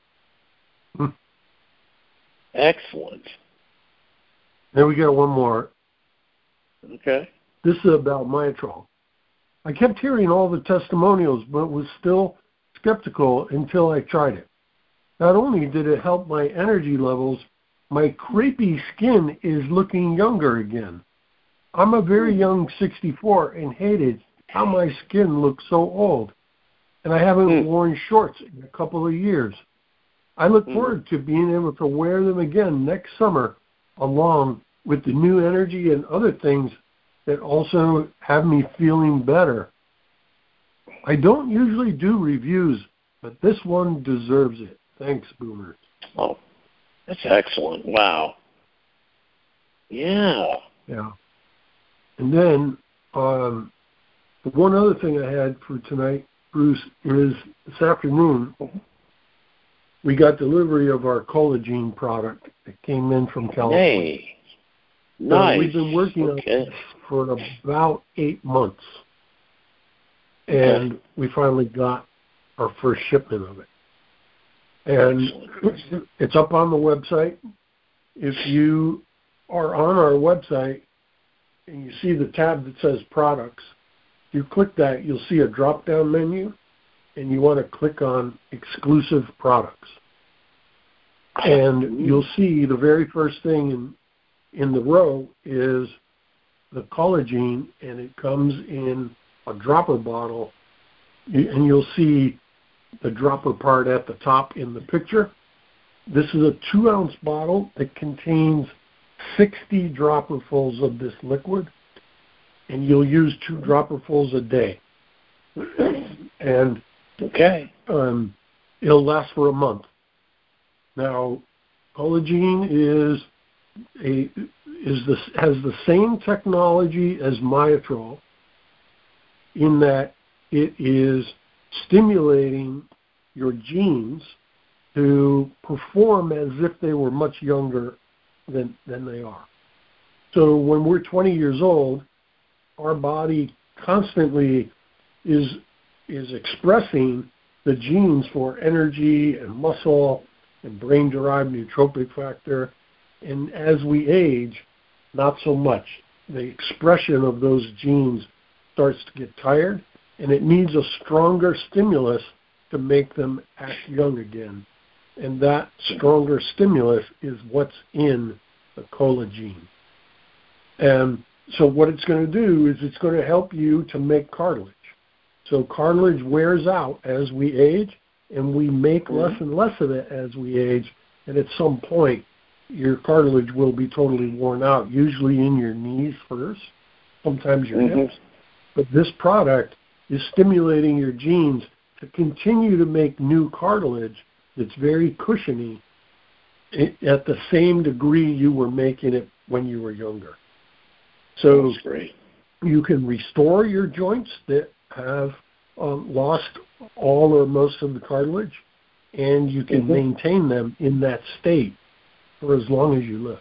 Excellent. Then we got one more. Okay. This is about Mitrol. I kept hearing all the testimonials, but was still skeptical until I tried it. Not only did it help my energy levels, my crepey skin is looking younger again. I'm a very young sixty-four and hated how my skin looks so old, and I haven't mm. worn shorts in a couple of years. I look mm. forward to being able to wear them again next summer along with the new energy and other things that also have me feeling better. I don't usually do reviews, but this one deserves it. Thanks, Boomer. Oh, that's excellent. Wow. Yeah. Yeah. And then um, the one other thing I had for tonight, Bruce, is this afternoon, we got delivery of our Collagen product that came in from California. Hey. Nice. So we've been working okay. on this for about eight months. And okay. we finally got our first shipment of it. And Excellent. It's up on the website. If you are on our website and you see the tab that says products, if you click that, you'll see a drop-down menu, and you want to click on exclusive products. And you'll see the very first thing in, in the row is the Collagen, and it comes in a dropper bottle, and you'll see the dropper part at the top in the picture. This is a two-ounce bottle that contains sixty dropperfuls of this liquid, and you'll use two dropperfuls a day. And okay, um, it'll last for a month. Now, Collagen is a is the has the same technology as Myotrol in that it is stimulating your genes to perform as if they were much younger than than they are. So when we're twenty years old, our body constantly is is expressing the genes for energy and muscle and brain-derived nootropic factor. And as we age, not so much. The expression of those genes starts to get tired, and it needs a stronger stimulus to make them act young again. And that stronger stimulus is what's in the Collagen. And so what it's going to do is it's going to help you to make cartilage. So cartilage wears out as we age, and we make mm-hmm. less and less of it as we age. And at some point, your cartilage will be totally worn out, usually in your knees first, sometimes your mm-hmm. hips. But this product is stimulating your genes to continue to make new cartilage that's very cushiony at the same degree you were making it when you were younger. So that's great. You can restore your joints that have um, lost all or most of the cartilage, and you can mm-hmm. maintain them in that state for as long as you live.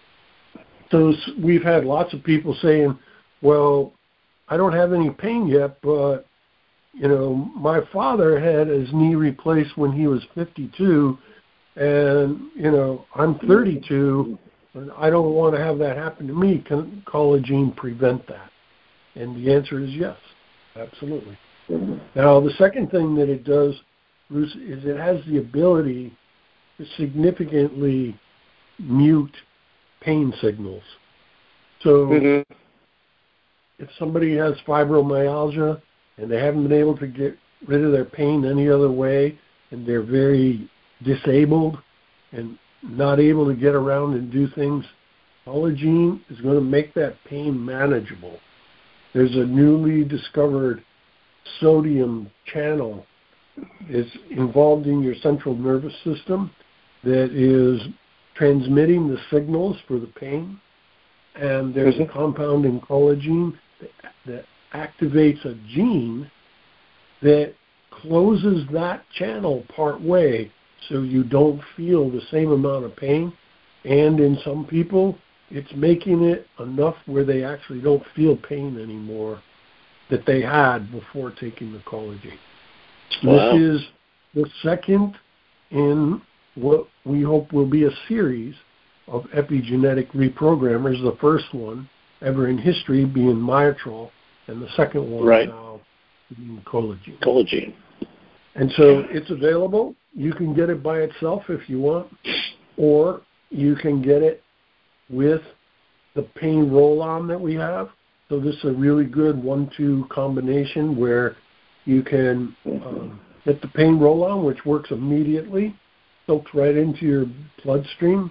So we've had lots of people saying, well, I don't have any pain yet, but, you know, my father had his knee replaced when he was fifty-two, and, you know, I'm thirty-two, and I don't want to have that happen to me. Can Collagen prevent that? And the answer is yes, absolutely. Mm-hmm. Now, the second thing that it does, Bruce, is it has the ability to significantly mute pain signals. So mm-hmm. if somebody has fibromyalgia and they haven't been able to get rid of their pain any other way, and they're very disabled and not able to get around and do things, Collagen is going to make that pain manageable. There's a newly discovered sodium channel that's involved in your central nervous system that is transmitting the signals for the pain, and there's mm-hmm. a compound in Collagen that, that activates a gene that closes that channel part way so you don't feel the same amount of pain, and in some people it's making it enough where they actually don't feel pain anymore that they had before taking the Collagen. Wow. This is the second in what we hope will be a series of epigenetic reprogrammers, the first one ever in history being Myotrol, and the second one right. now being Collagen. Collagen. And so it's available. You can get it by itself if you want, or you can get it with the pain roll-on that we have. So this is a really good one two combination where you can um, get the pain roll-on, which works immediately, soaks right into your bloodstream,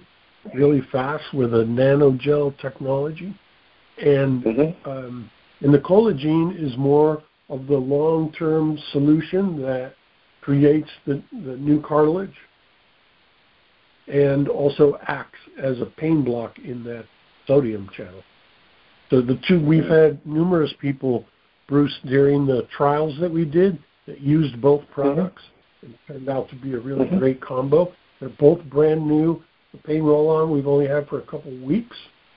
really fast with a nanogel technology. And mm-hmm. um, and the collagen is more of the long-term solution that creates the, the new cartilage and also acts as a pain block in that sodium channel. So the two, we've had numerous people, Bruce, during the trials that we did that used both products. Mm-hmm. It turned out to be a really mm-hmm. great combo. They're both brand new. The pain roll-on we've only had for a couple of weeks.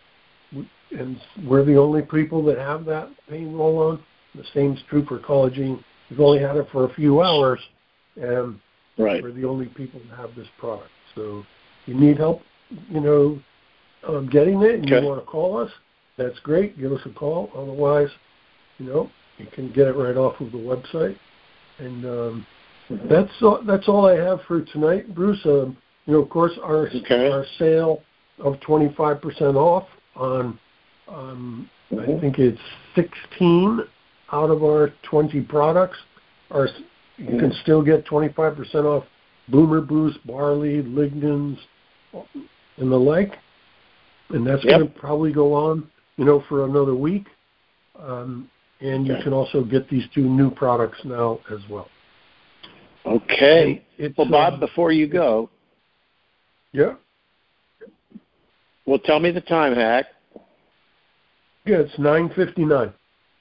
And we're the only people that have that pain roll-on. The same is true for collagen. We've only had it for a few hours, and right. we're the only people that have this product. So if you need help, you know, um, getting it, and okay. you want to call us, that's great. Give us a call. Otherwise, you know, you can get it right off of the website. And um, that's all, that's all I have for tonight, Bruce. Um, you know, of course, our okay. our sale of twenty-five percent off on, um, mm-hmm. I think it's sixteen out of our twenty products. Are you mm-hmm. can still get twenty-five percent off Boomer Boost, Barley, Lignans, and the like. And that's yep. going to probably go on, you know, for another week. Um, and okay. you can also get these two new products now as well. Okay. Well, Bob, uh, before you go. Yeah. Well, tell me the time, Hack. Yeah, it's nine fifty-nine.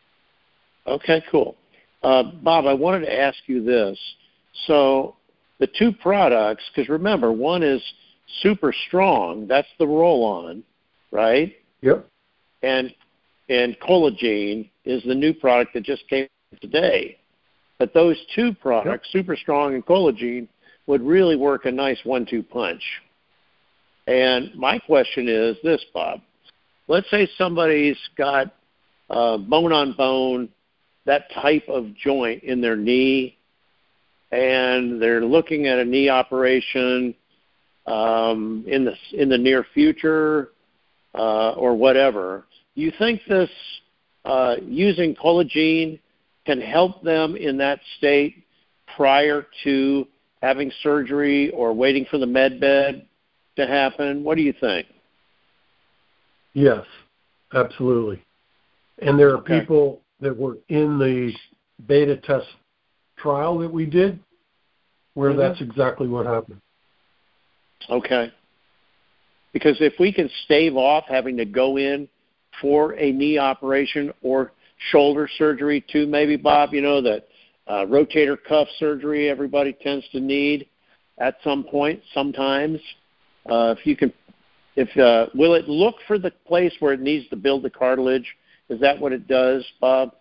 Okay, cool. Uh, Bob, I wanted to ask you this. So the two products, because remember, one is Super Strong. That's the roll-on, right? Yep. And and Collagen is the new product that just came today. But those two products, yep. Super Strong and Collagen, would really work a nice one two punch. And my question is this, Bob. Let's say somebody's got uh, bone-on-bone, that type of joint in their knee, and they're looking at a knee operation um, in the in the near future uh, or whatever. Do you think this uh, using Collagen can help them in that state prior to having surgery or waiting for the med bed to happen? What do you think? Yes, absolutely. And there are okay. people that were in the beta test trial that we did where mm-hmm. that's exactly what happened. Okay. Because if we can stave off having to go in for a knee operation or shoulder surgery too, maybe, Bob, you know, that uh, rotator cuff surgery everybody tends to need at some point, sometimes. Uh, if you can, if uh, will it look for the place where it needs to build the cartilage? Is that what it does, Bob?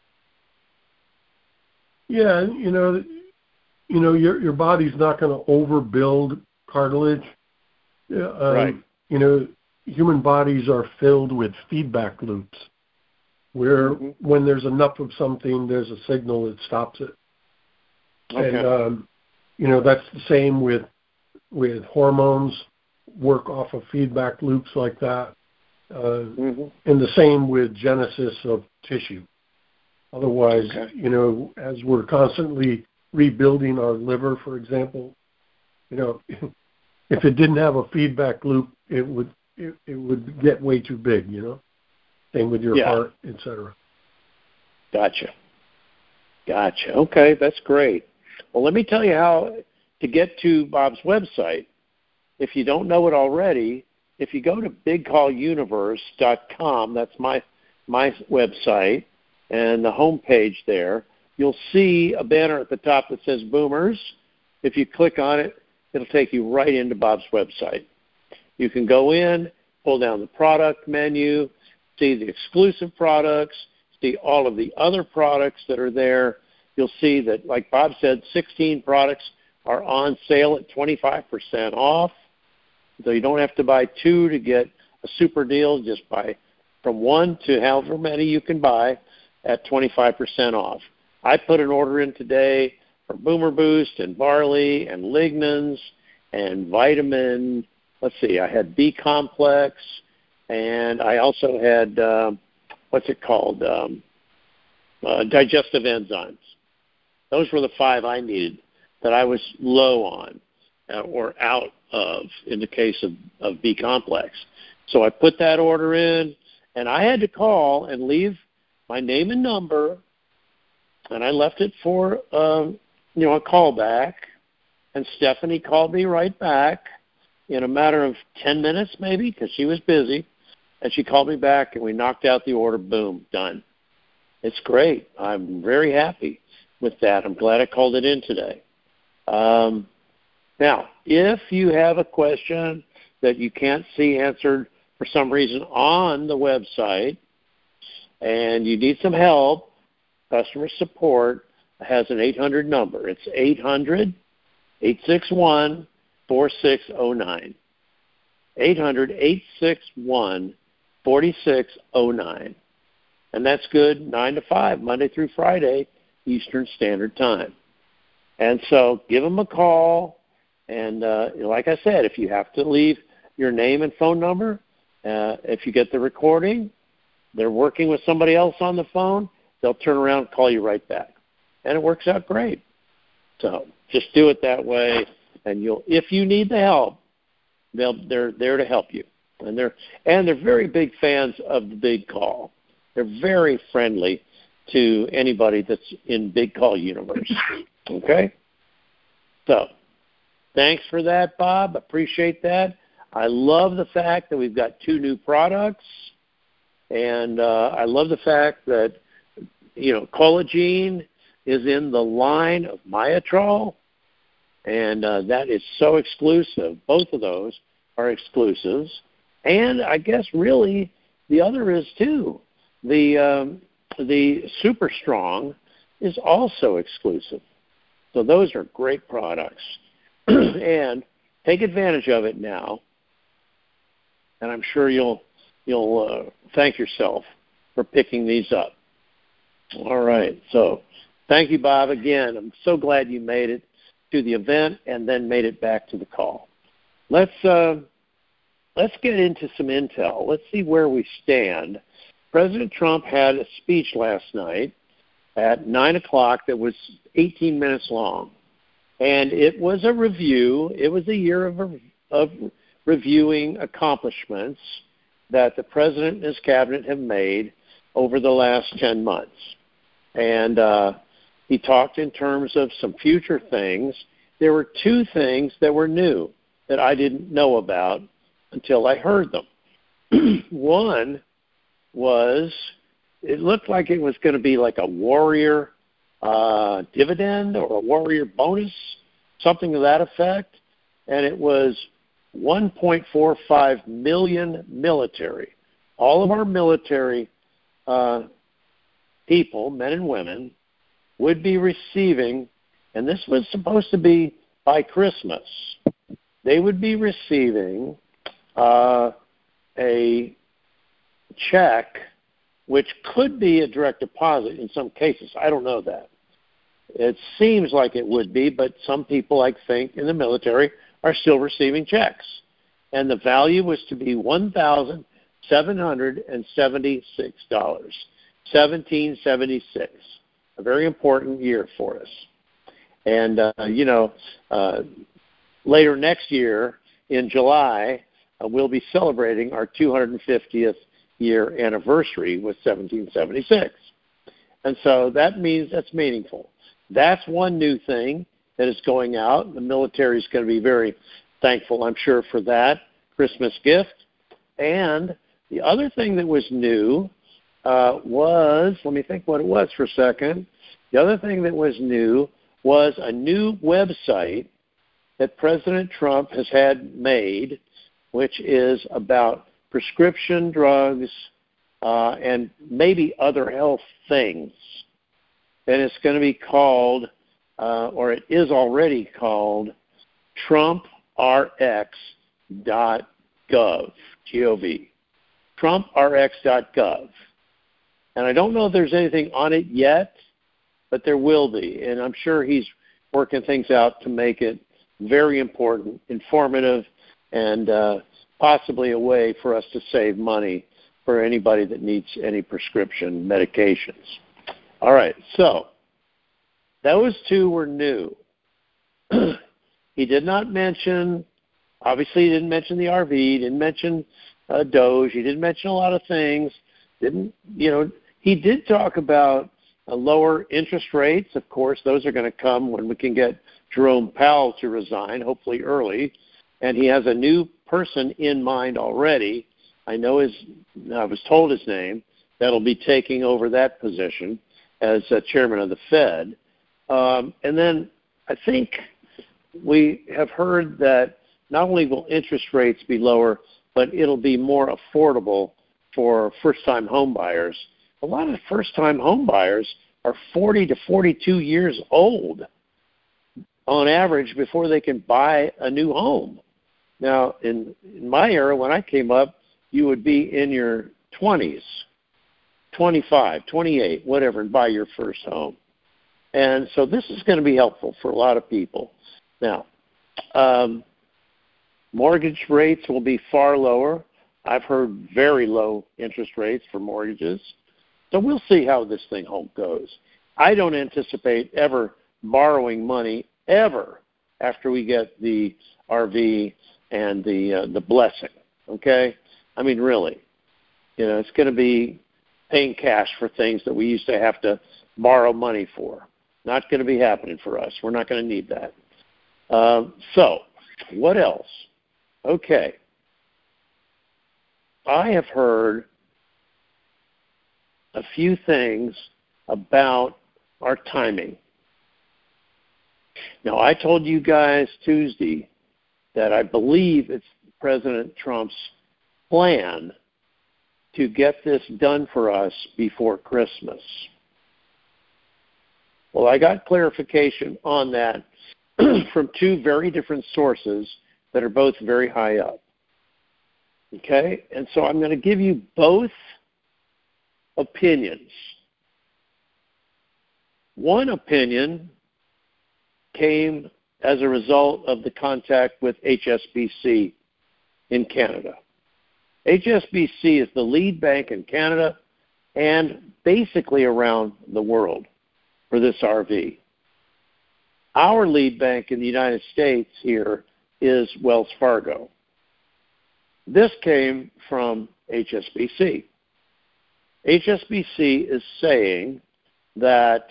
Yeah, you know, you know, your your body's not going to overbuild cartilage. Um, right. You know, human bodies are filled with feedback loops, where mm-hmm. when there's enough of something, there's a signal that stops it. Okay. And um, you know, that's the same with with hormones. Work off of feedback loops like that. Uh, mm-hmm. And the same with genesis of tissue. Otherwise, okay. you know, as we're constantly rebuilding our liver, for example, you know, if it didn't have a feedback loop, it would it, it would get way too big, you know. Same with your yeah. heart, et cetera. Gotcha. Gotcha. Okay, that's great. Well, let me tell you how to get to Bob's website. If you don't know it already, if you go to big call universe dot com, that's my my website, and the homepage there, you'll see a banner at the top that says Boomers. If you click on it, it'll take you right into Bob's website. You can go in, pull down the product menu, see the exclusive products, see all of the other products that are there. You'll see that, like Bob said, sixteen products are on sale at twenty-five percent off. So you don't have to buy two to get a super deal. Just buy from one to however many you can buy at twenty-five percent off. I put an order in today for Boomer Boost and Barley and Lignans and vitamin, let's see, I had B-complex, and I also had, uh, what's it called, um, uh, digestive enzymes. Those were the five I needed that I was low on uh, or out of in the case of, of B-complex. So I put that order in, and I had to call and leave my name and number, and I left it for um, you know a call back, and Stephanie called me right back in a matter of ten minutes maybe because she was busy, and she called me back, and we knocked out the order. Boom, done. It's great. I'm very happy with that. I'm glad I called it in today. Um, now, if you have a question that you can't see answered for some reason on the website and you need some help, customer support has an eight hundred number. It's eight hundred, eight six one, four six zero nine. eight hundred, eight six one, four six zero nine. And that's good nine to five, Monday through Friday, Eastern Standard Time. And so give them a call. And uh, like I said, if you have to leave your name and phone number, uh, if you get the recording, they're working with somebody else on the phone, they'll turn around and call you right back. And it works out great. So just do it that way. And you'll, if you need the help, they'll, they're there to help you. And they're, and they're very big fans of the Big Call. They're very friendly to anybody that's in Big Call universe. Okay? So thanks for that, Bob. Appreciate that. I love the fact that we've got two new products. And uh, I love the fact that, you know, Collagen is in the line of Myotrol. And uh, that is so exclusive. Both of those are exclusives. And I guess really the other is too. The um, the Super Strong is also exclusive. So those are great products. And take advantage of it now. And I'm sure you'll you'll uh, thank yourself for picking these up. All right. So thank you, Bob, again. I'm so glad you made it to the event and then made it back to the call. Let's uh, let's get into some intel. Let's see where we stand. President Trump had a speech last night at nine o'clock that was eighteen minutes long. And it was a review. It was a year of, of reviewing accomplishments that the president and his cabinet have made over the last ten months. And uh, he talked in terms of some future things. There were two things that were new that I didn't know about until I heard them. One was, it looked like it was going to be like a warrior uh, dividend or a warrior bonus, something to that effect. And it was one point four five million military. All of our military uh, people, men and women, would be receiving, and this was supposed to be by Christmas, they would be receiving uh, a check, which could be a direct deposit in some cases. I don't know that. It seems like it would be, but some people, I think, in the military are still receiving checks. And the value was to be one thousand seven hundred seventy-six dollars, seventeen seventy-six, a very important year for us. And, uh, you know, uh, later next year in July, uh, we'll be celebrating our two hundred fiftieth year anniversary with seventeen seventy-six. And so that means that's meaningful. That's one new thing that is going out. The military is going to be very thankful, I'm sure, for that Christmas gift. And the other thing that was new uh, was, let me think what it was for a second. The other thing that was new was a new website that President Trump has had made, which is about prescription drugs uh, and maybe other health things. And it's going to be called, uh, or it is already called, Trump R X dot gov, G O V, Trump R X dot gov. And I don't know if there's anything on it yet, but there will be. And I'm sure he's working things out to make it very important, informative, and uh, possibly a way for us to save money for anybody that needs any prescription medications. All right, so those two were new. He did not mention obviously he didn't mention the R V, he didn't mention uh, Doge, he didn't mention a lot of things. Didn't, you know, he did talk about uh, lower interest rates. Of course, those are going to come when we can get Jerome Powell to resign, hopefully early. And he has a new person in mind already. I know his, I was told his name, that'll be taking over that position as uh, chairman of the Fed. Um, and then I think we have heard that not only will interest rates be lower, but it'll be more affordable for first-time home buyers. A lot of first-time home buyers are forty to forty-two years old on average before they can buy a new home. Now, in, in my era, when I came up, you would be in your twenties, twenty-five, twenty-eight, whatever, and buy your first home. And so this is going to be helpful for a lot of people. Now, um, mortgage rates will be far lower. I've heard very low interest rates for mortgages. So we'll see how this thing home goes. I don't anticipate ever borrowing money ever after we get the R V and the uh, the blessing, okay? I mean, really. You know, it's going to be paying cash for things that we used to have to borrow money for. Not going to be happening for us. We're not going to need that. Um, so, what else? Okay. I have heard a few things about our timing. Now, I told you guys Tuesday that I believe it's President Trump's plan to get this done for us before Christmas. Well, I got clarification on that from two very different sources that are both very high up. Okay? And so I'm going to give you both opinions. One opinion came as a result of the contact with H S B C in Canada. H S B C is the lead bank in Canada and basically around the world for this R V. Our lead bank in the United States here is Wells Fargo. This came from H S B C. H S B C is saying that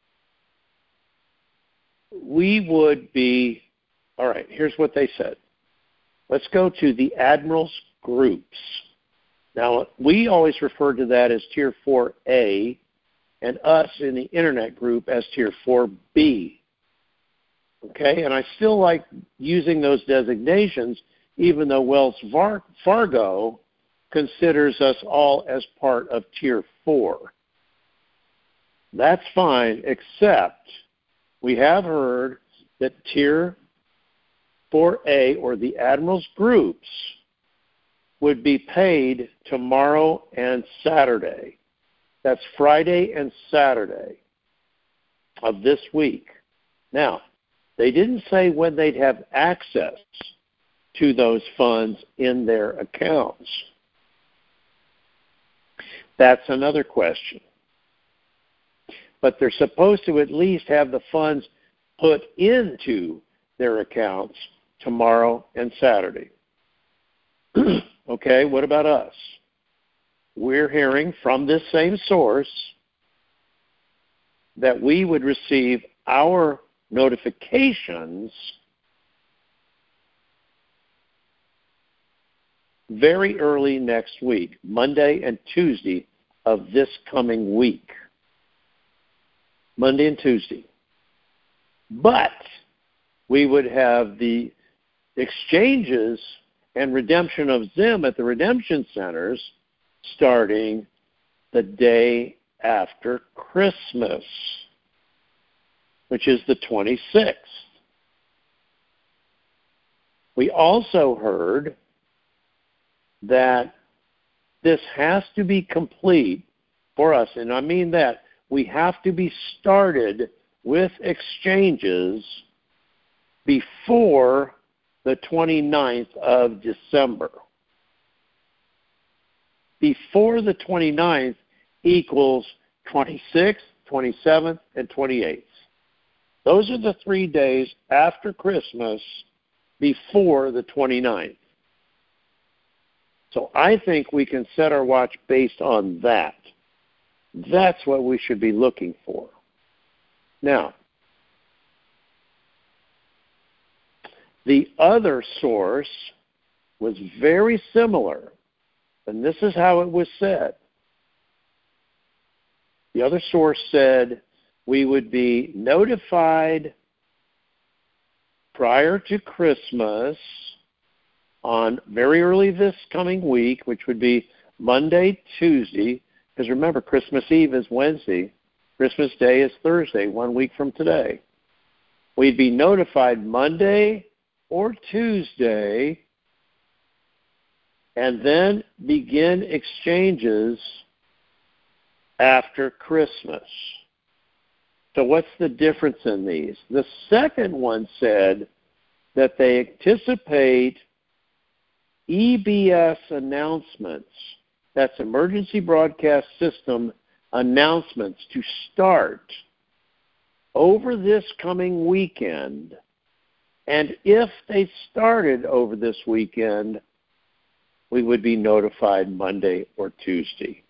we would be, all right, here's what they said. Let's go to the Admirals Groups. Now, we always refer to that as Tier four A, and us in the Internet group as Tier four B. Okay, and I still like using those designations, even though Wells Fargo considers us all as part of Tier four. That's fine, except we have heard that Tier four A, or the Admirals Groups, would be paid tomorrow and Saturday. That's Friday and Saturday of this week. Now, they didn't say when they'd have access to those funds in their accounts. That's another question. But they're supposed to at least have the funds put into their accounts tomorrow and Saturday. Okay, what about us? We're hearing from this same source that we would receive our notifications very early next week, Monday and Tuesday of this coming week. Monday and Tuesday. But we would have the exchanges and redemption of Zim at the redemption centers starting the day after Christmas, which is the twenty-sixth. We also heard that this has to be complete for us, and I mean that we have to be started with exchanges before the twenty-ninth of December. Before the twenty-ninth equals twenty-sixth, twenty-seventh, and twenty-eighth. Those are the three days after Christmas before the twenty-ninth. So I think we can set our watch based on that. That's what we should be looking for. Now, the other source was very similar, and this is how it was said. The other source said we would be notified prior to Christmas on very early this coming week, which would be Monday, Tuesday, because remember, Christmas Eve is Wednesday. Christmas Day is Thursday, one week from today. We'd be notified Monday or Tuesday, and then begin exchanges after Christmas. So what's the difference in these? The second one said that they anticipate E B S announcements, that's Emergency Broadcast System announcements, to start over this coming weekend. And if they started over this weekend, we would be notified Monday or Tuesday.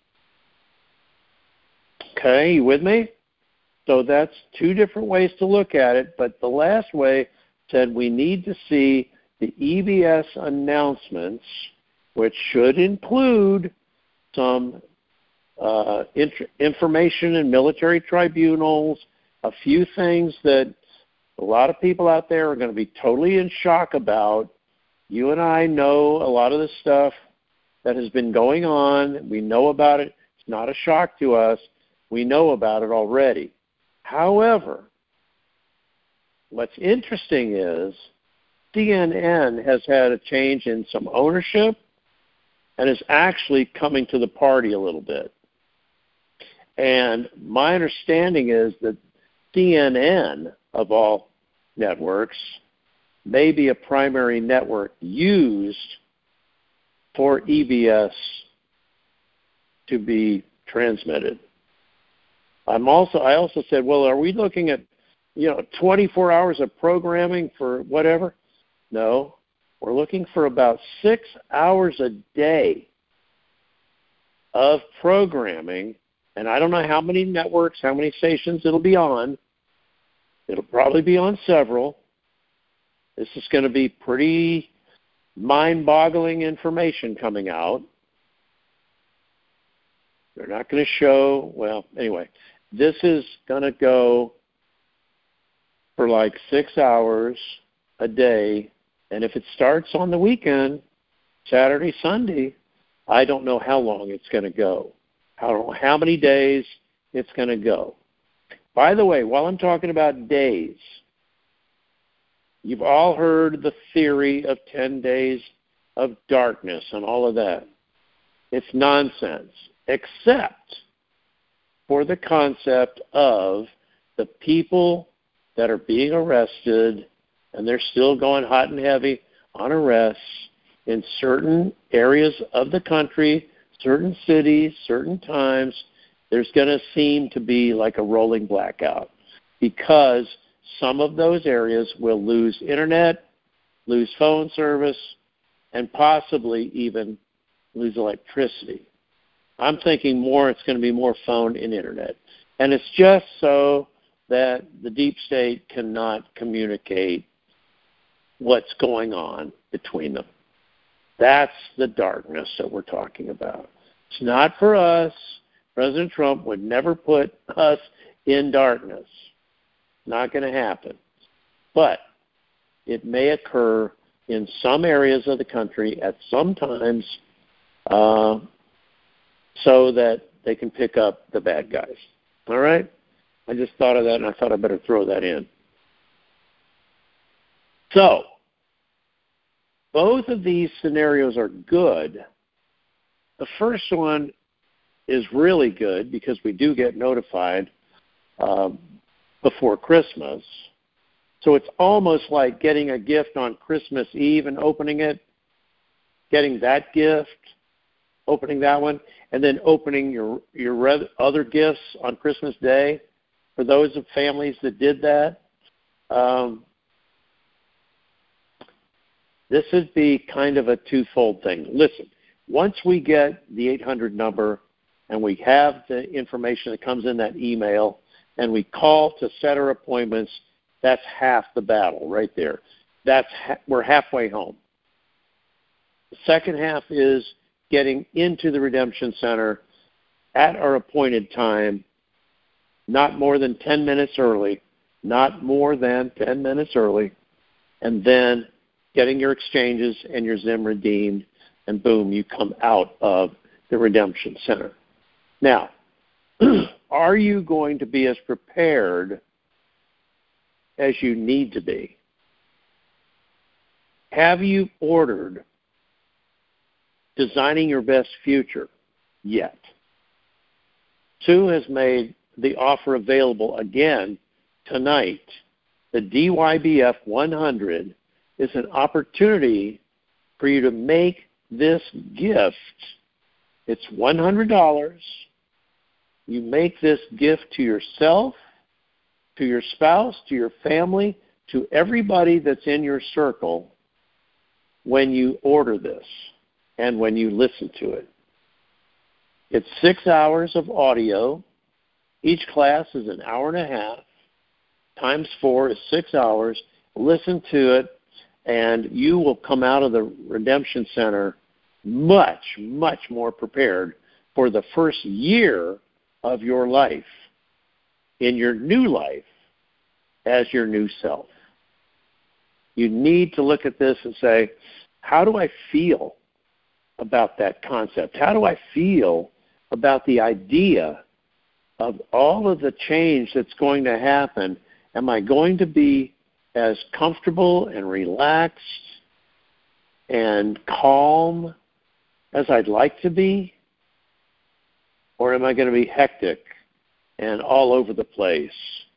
Okay, you with me? So that's two different ways to look at it, but the last way said we need to see the E B S announcements, which should include some uh, int- information in military tribunals, a few things that a lot of people out there are going to be totally in shock about. You and I know a lot of the stuff that has been going on. We know about it. It's not a shock to us. We know about it already. However, what's interesting is C N N has had a change in some ownership and is actually coming to the party a little bit. And my understanding is that C N N, of all networks, may be a primary network used for E B S to be transmitted. I'm also, I also said, well, are we looking at, you know, twenty-four hours of programming for whatever? No, we're looking for about six hours a day of programming, and I don't know how many networks, how many stations it'll be on. It'll probably be on several. This is going to be pretty mind-boggling information coming out. They're not going to show, well, anyway, this is going to go for like six hours a day, and if it starts on the weekend, Saturday, Sunday, I don't know how long it's going to go. I don't know how many days it's going to go. By the way, while I'm talking about days, you've all heard the theory of ten days of darkness and all of that. It's nonsense, except for the concept of the people that are being arrested, and they're still going hot and heavy on arrests in certain areas of the country, certain cities, certain times. There's going to seem to be like a rolling blackout because some of those areas will lose internet, lose phone service, and possibly even lose electricity. I'm thinking more it's going to be more phone and internet. And it's just so that the deep state cannot communicate what's going on between them. That's the darkness that we're talking about. It's not for us. President Trump would never put us in darkness. Not going to happen. But it may occur in some areas of the country at some times uh, so that they can pick up the bad guys. All right? I just thought of that, and I thought I'd better throw that in. So, both of these scenarios are good. The first one is really good because we do get notified uh, before Christmas. So it's almost like getting a gift on Christmas Eve and opening it, getting that gift, opening that one, and then opening your, your other gifts on Christmas Day. For those of families that did that, um, this would be kind of a twofold thing. Listen, once we get the eight hundred number and we have the information that comes in that email and we call to set our appointments, that's half the battle right there. That's ha- we're halfway home. The second half is getting into the Redemption Center at our appointed time, not more than ten minutes early, not more than ten minutes early, and then getting your exchanges and your Zim redeemed, and boom, you come out of the Redemption Center. Now, are you going to be as prepared as you need to be? Have you ordered Designing Your Best Future yet? Sue has made the offer available again tonight. The D Y B F one hundred is an opportunity for you to make this gift. It's one hundred dollars. You make this gift to yourself, to your spouse, to your family, to everybody that's in your circle when you order this and when you listen to it. It's six hours of audio. Each class is an hour and a half. Times four is six hours. Listen to it, and you will come out of the Redemption Center much, much more prepared for the first year of your life, in your new life, as your new self. You need to look at this and say, how do I feel about that concept? How do I feel about the idea of all of the change that's going to happen? Am I going to be as comfortable and relaxed and calm as I'd like to be? Or am I going to be hectic and all over the place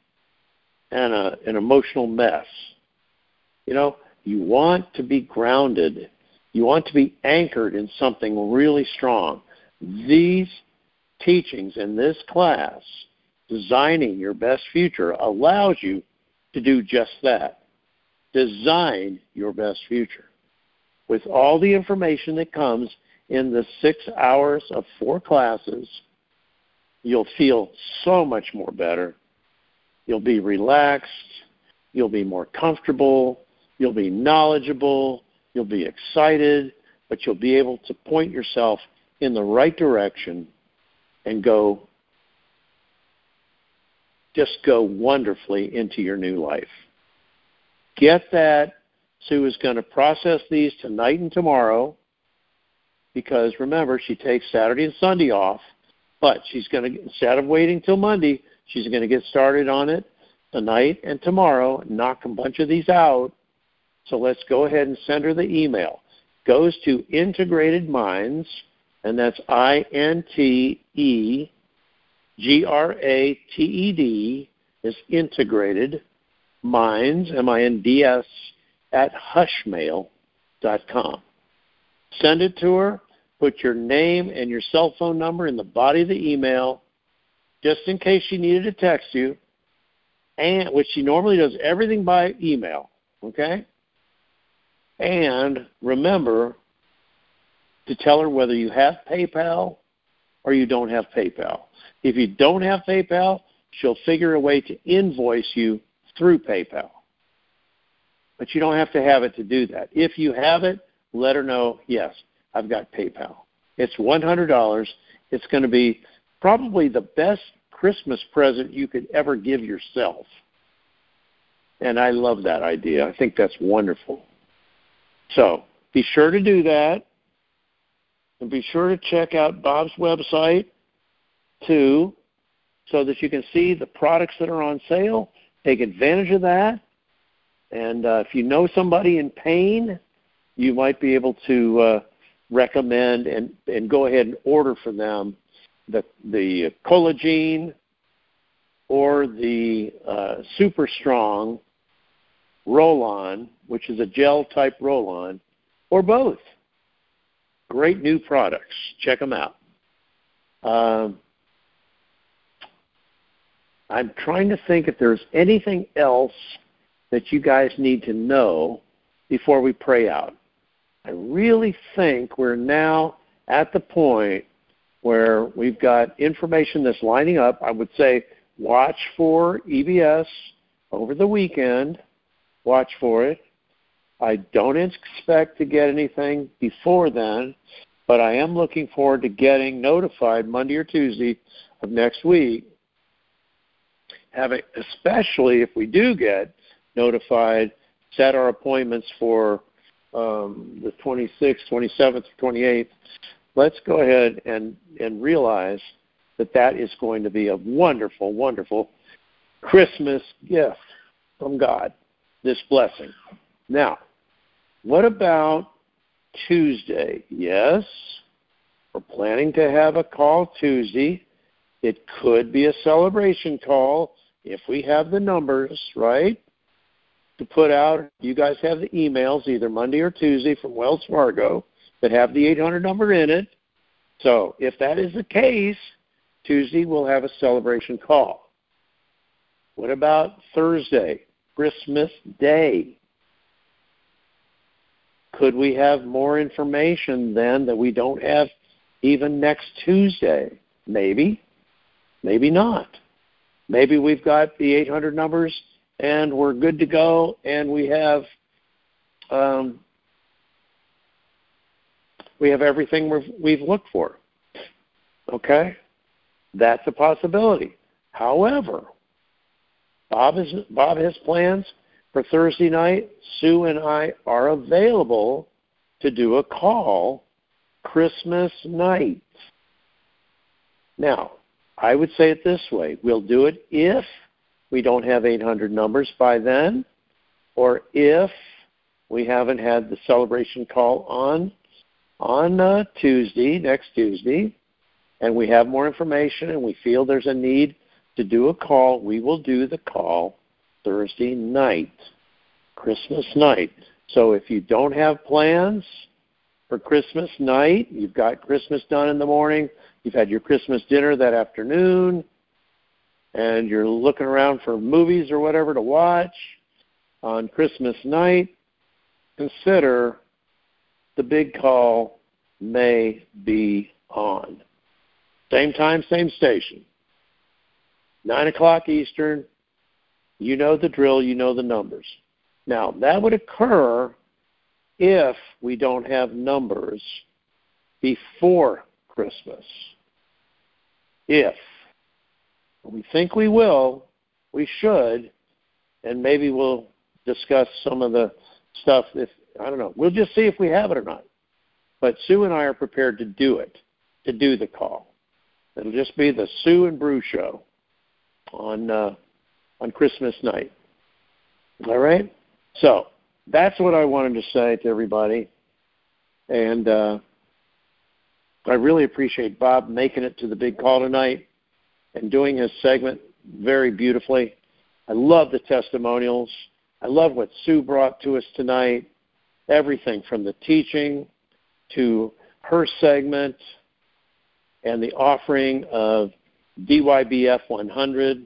and a, an emotional mess? You know, you want to be grounded. You want to be anchored in something really strong. These teachings in this class, Designing Your Best Future, allows you to do just that. Design your best future. With all the information that comes in the six hours of four classes, you'll feel so much more better. You'll be relaxed. You'll be more comfortable. You'll be knowledgeable. You'll be excited, but you'll be able to point yourself in the right direction and go, just go wonderfully into your new life. Get that. Sue is going to process these tonight and tomorrow because, remember, she takes Saturday and Sunday off, but she's going to, instead of waiting till Monday, she's going to get started on it tonight and tomorrow, knock a bunch of these out. So let's go ahead and send her the email. Goes to Integrated Minds, and that's I N T E G R A T E D, is Integrated Minds, M I N D S, at hushmail dot com. Send it to her. Put your name and your cell phone number in the body of the email, just in case she needed to text you, and which she normally does everything by email, okay? And remember to tell her whether you have PayPal or you don't have PayPal. If you don't have PayPal, she'll figure a way to invoice you through PayPal. But you don't have to have it to do that. If you have it, let her know, yes, I've got PayPal. It's one hundred dollars. It's going to be probably the best Christmas present you could ever give yourself. And I love that idea. I think that's wonderful. So be sure to do that. And be sure to check out Bob's website, too, so that you can see the products that are on sale. Take advantage of that. And uh, if you know somebody in pain, you might be able to uh, recommend and, and go ahead and order for them the, the Collagen or the uh, Super Strong Roll-On, which is a gel-type roll-on, or both. Great new products. Check them out. Um, I'm trying to think if there's anything else that you guys need to know before we pray out. I really think we're now at the point where we've got information that's lining up. I would say watch for E B S over the weekend. Watch for it. I don't expect to get anything before then, but I am looking forward to getting notified Monday or Tuesday of next week, having, especially if we do get notified, set our appointments for um, the twenty-sixth, twenty-seventh, twenty-eighth. Let's go ahead and, and realize that that is going to be a wonderful, wonderful Christmas gift from God, this blessing. Now, what about Tuesday? Yes, we're planning to have a call Tuesday. It could be a celebration call if we have the numbers, right, to put out. You guys have the emails either Monday or Tuesday from Wells Fargo that have the eight hundred number in it. So if that is the case, Tuesday we'll have a celebration call. What about Thursday, Christmas Day? Could we have more information then that we don't have even next Tuesday? Maybe. Maybe not. Maybe we've got the eight hundred numbers and we're good to go, and we have um, we have everything we've, we've looked for. Okay? That's a possibility. However, Bob, is, Bob has plans for Thursday night. Sue and I are available to do a call Christmas night. Now, I would say it this way. We'll do it if we don't have eight hundred numbers by then, or if we haven't had the celebration call on on uh, Tuesday, next Tuesday, and we have more information and we feel there's a need to do a call, we will do the call Thursday night, Christmas night. So if you don't have plans for Christmas night, you've got Christmas done in the morning, you've had your Christmas dinner that afternoon, and you're looking around for movies or whatever to watch on Christmas night, consider the big call may be on. Same time, same station. nine o'clock Eastern. You know the drill. You know the numbers. Now, that would occur if we don't have numbers before Christmas. If. We think we will, we should, and maybe we'll discuss some of the stuff. If I don't know. We'll just see if we have it or not. But Sue and I are prepared to do it, to do the call. It'll just be the Sue and Brew show on uh, on Christmas night. All right? So that's what I wanted to say to everybody. And uh, I really appreciate Bob making it to the big call tonight and doing his segment very beautifully. I love the testimonials. I love what Sue brought to us tonight, everything from the teaching to her segment and the offering of D Y B F one hundred.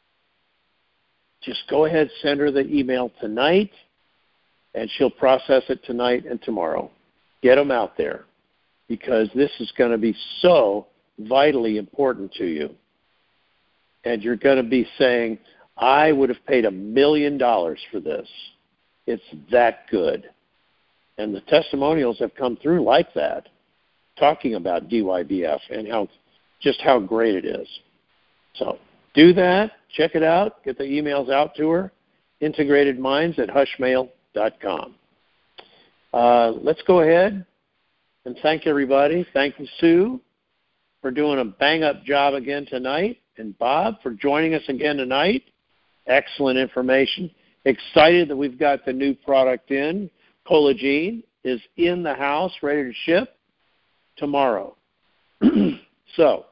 Just go ahead, send her the email tonight, and she'll process it tonight and tomorrow. Get them out there, because this is going to be so vitally important to you. And you're going to be saying, I would have paid a million dollars for this. It's that good. And the testimonials have come through like that, talking about D Y B F and how just how great it is. So do that. Check it out. Get the emails out to her. integrated minds at hushmail dot com. Uh, let's go ahead and thank everybody. Thank you, Sue, for doing a bang-up job again tonight, and Bob for joining us again tonight. Excellent information. Excited that we've got the new product in. Collagen is in the house, ready to ship tomorrow. So,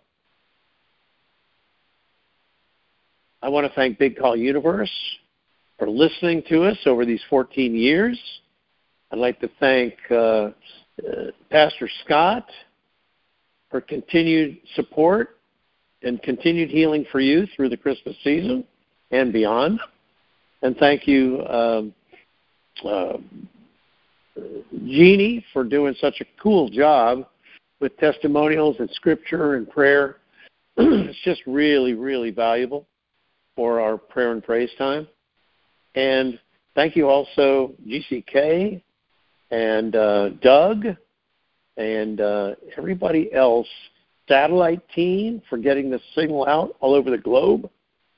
I want to thank Big Call Universe for listening to us over these fourteen years. I'd like to thank uh, uh, Pastor Scott for continued support and continued healing for you through the Christmas season and beyond. And thank you, um, uh, Jeannie for doing such a cool job with testimonials and scripture and prayer. It's just really, really valuable for our prayer and praise time. And thank you also, G C K and uh, Doug and uh, everybody else, satellite team, for getting the signal out all over the globe.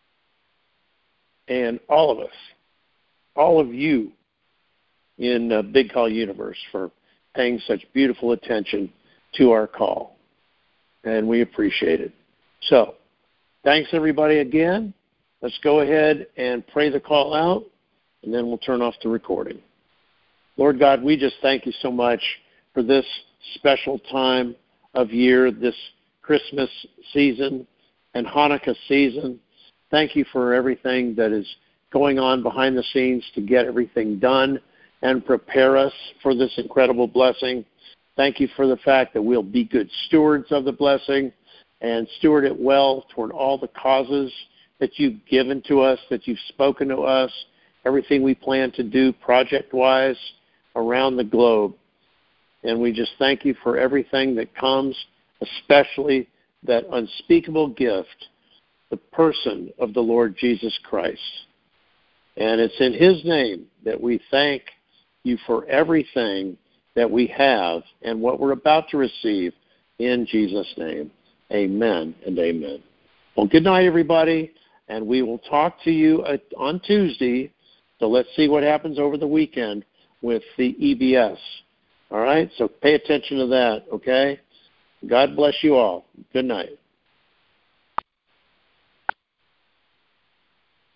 And all of us, all of you in uh, Big Call Universe for paying such beautiful attention to our call. And we appreciate it. So, thanks everybody again. Let's go ahead and pray the call out, and then we'll turn off the recording. Lord God, we just thank you so much for this special time of year, this Christmas season and Hanukkah season. Thank you for everything that is going on behind the scenes to get everything done and prepare us for this incredible blessing. Thank you for the fact that we'll be good stewards of the blessing and steward it well toward all the causes that you've given to us, that you've spoken to us, everything we plan to do project-wise around the globe. And we just thank you for everything that comes, especially that unspeakable gift, the person of the Lord Jesus Christ. And it's in his name that we thank you for everything that we have and what we're about to receive in Jesus' name. Amen and amen. Well, good night, everybody, and we will talk to you on Tuesday. So let's see what happens over the weekend with the E B S. All right? So pay attention to that, okay? God bless you all. Good night.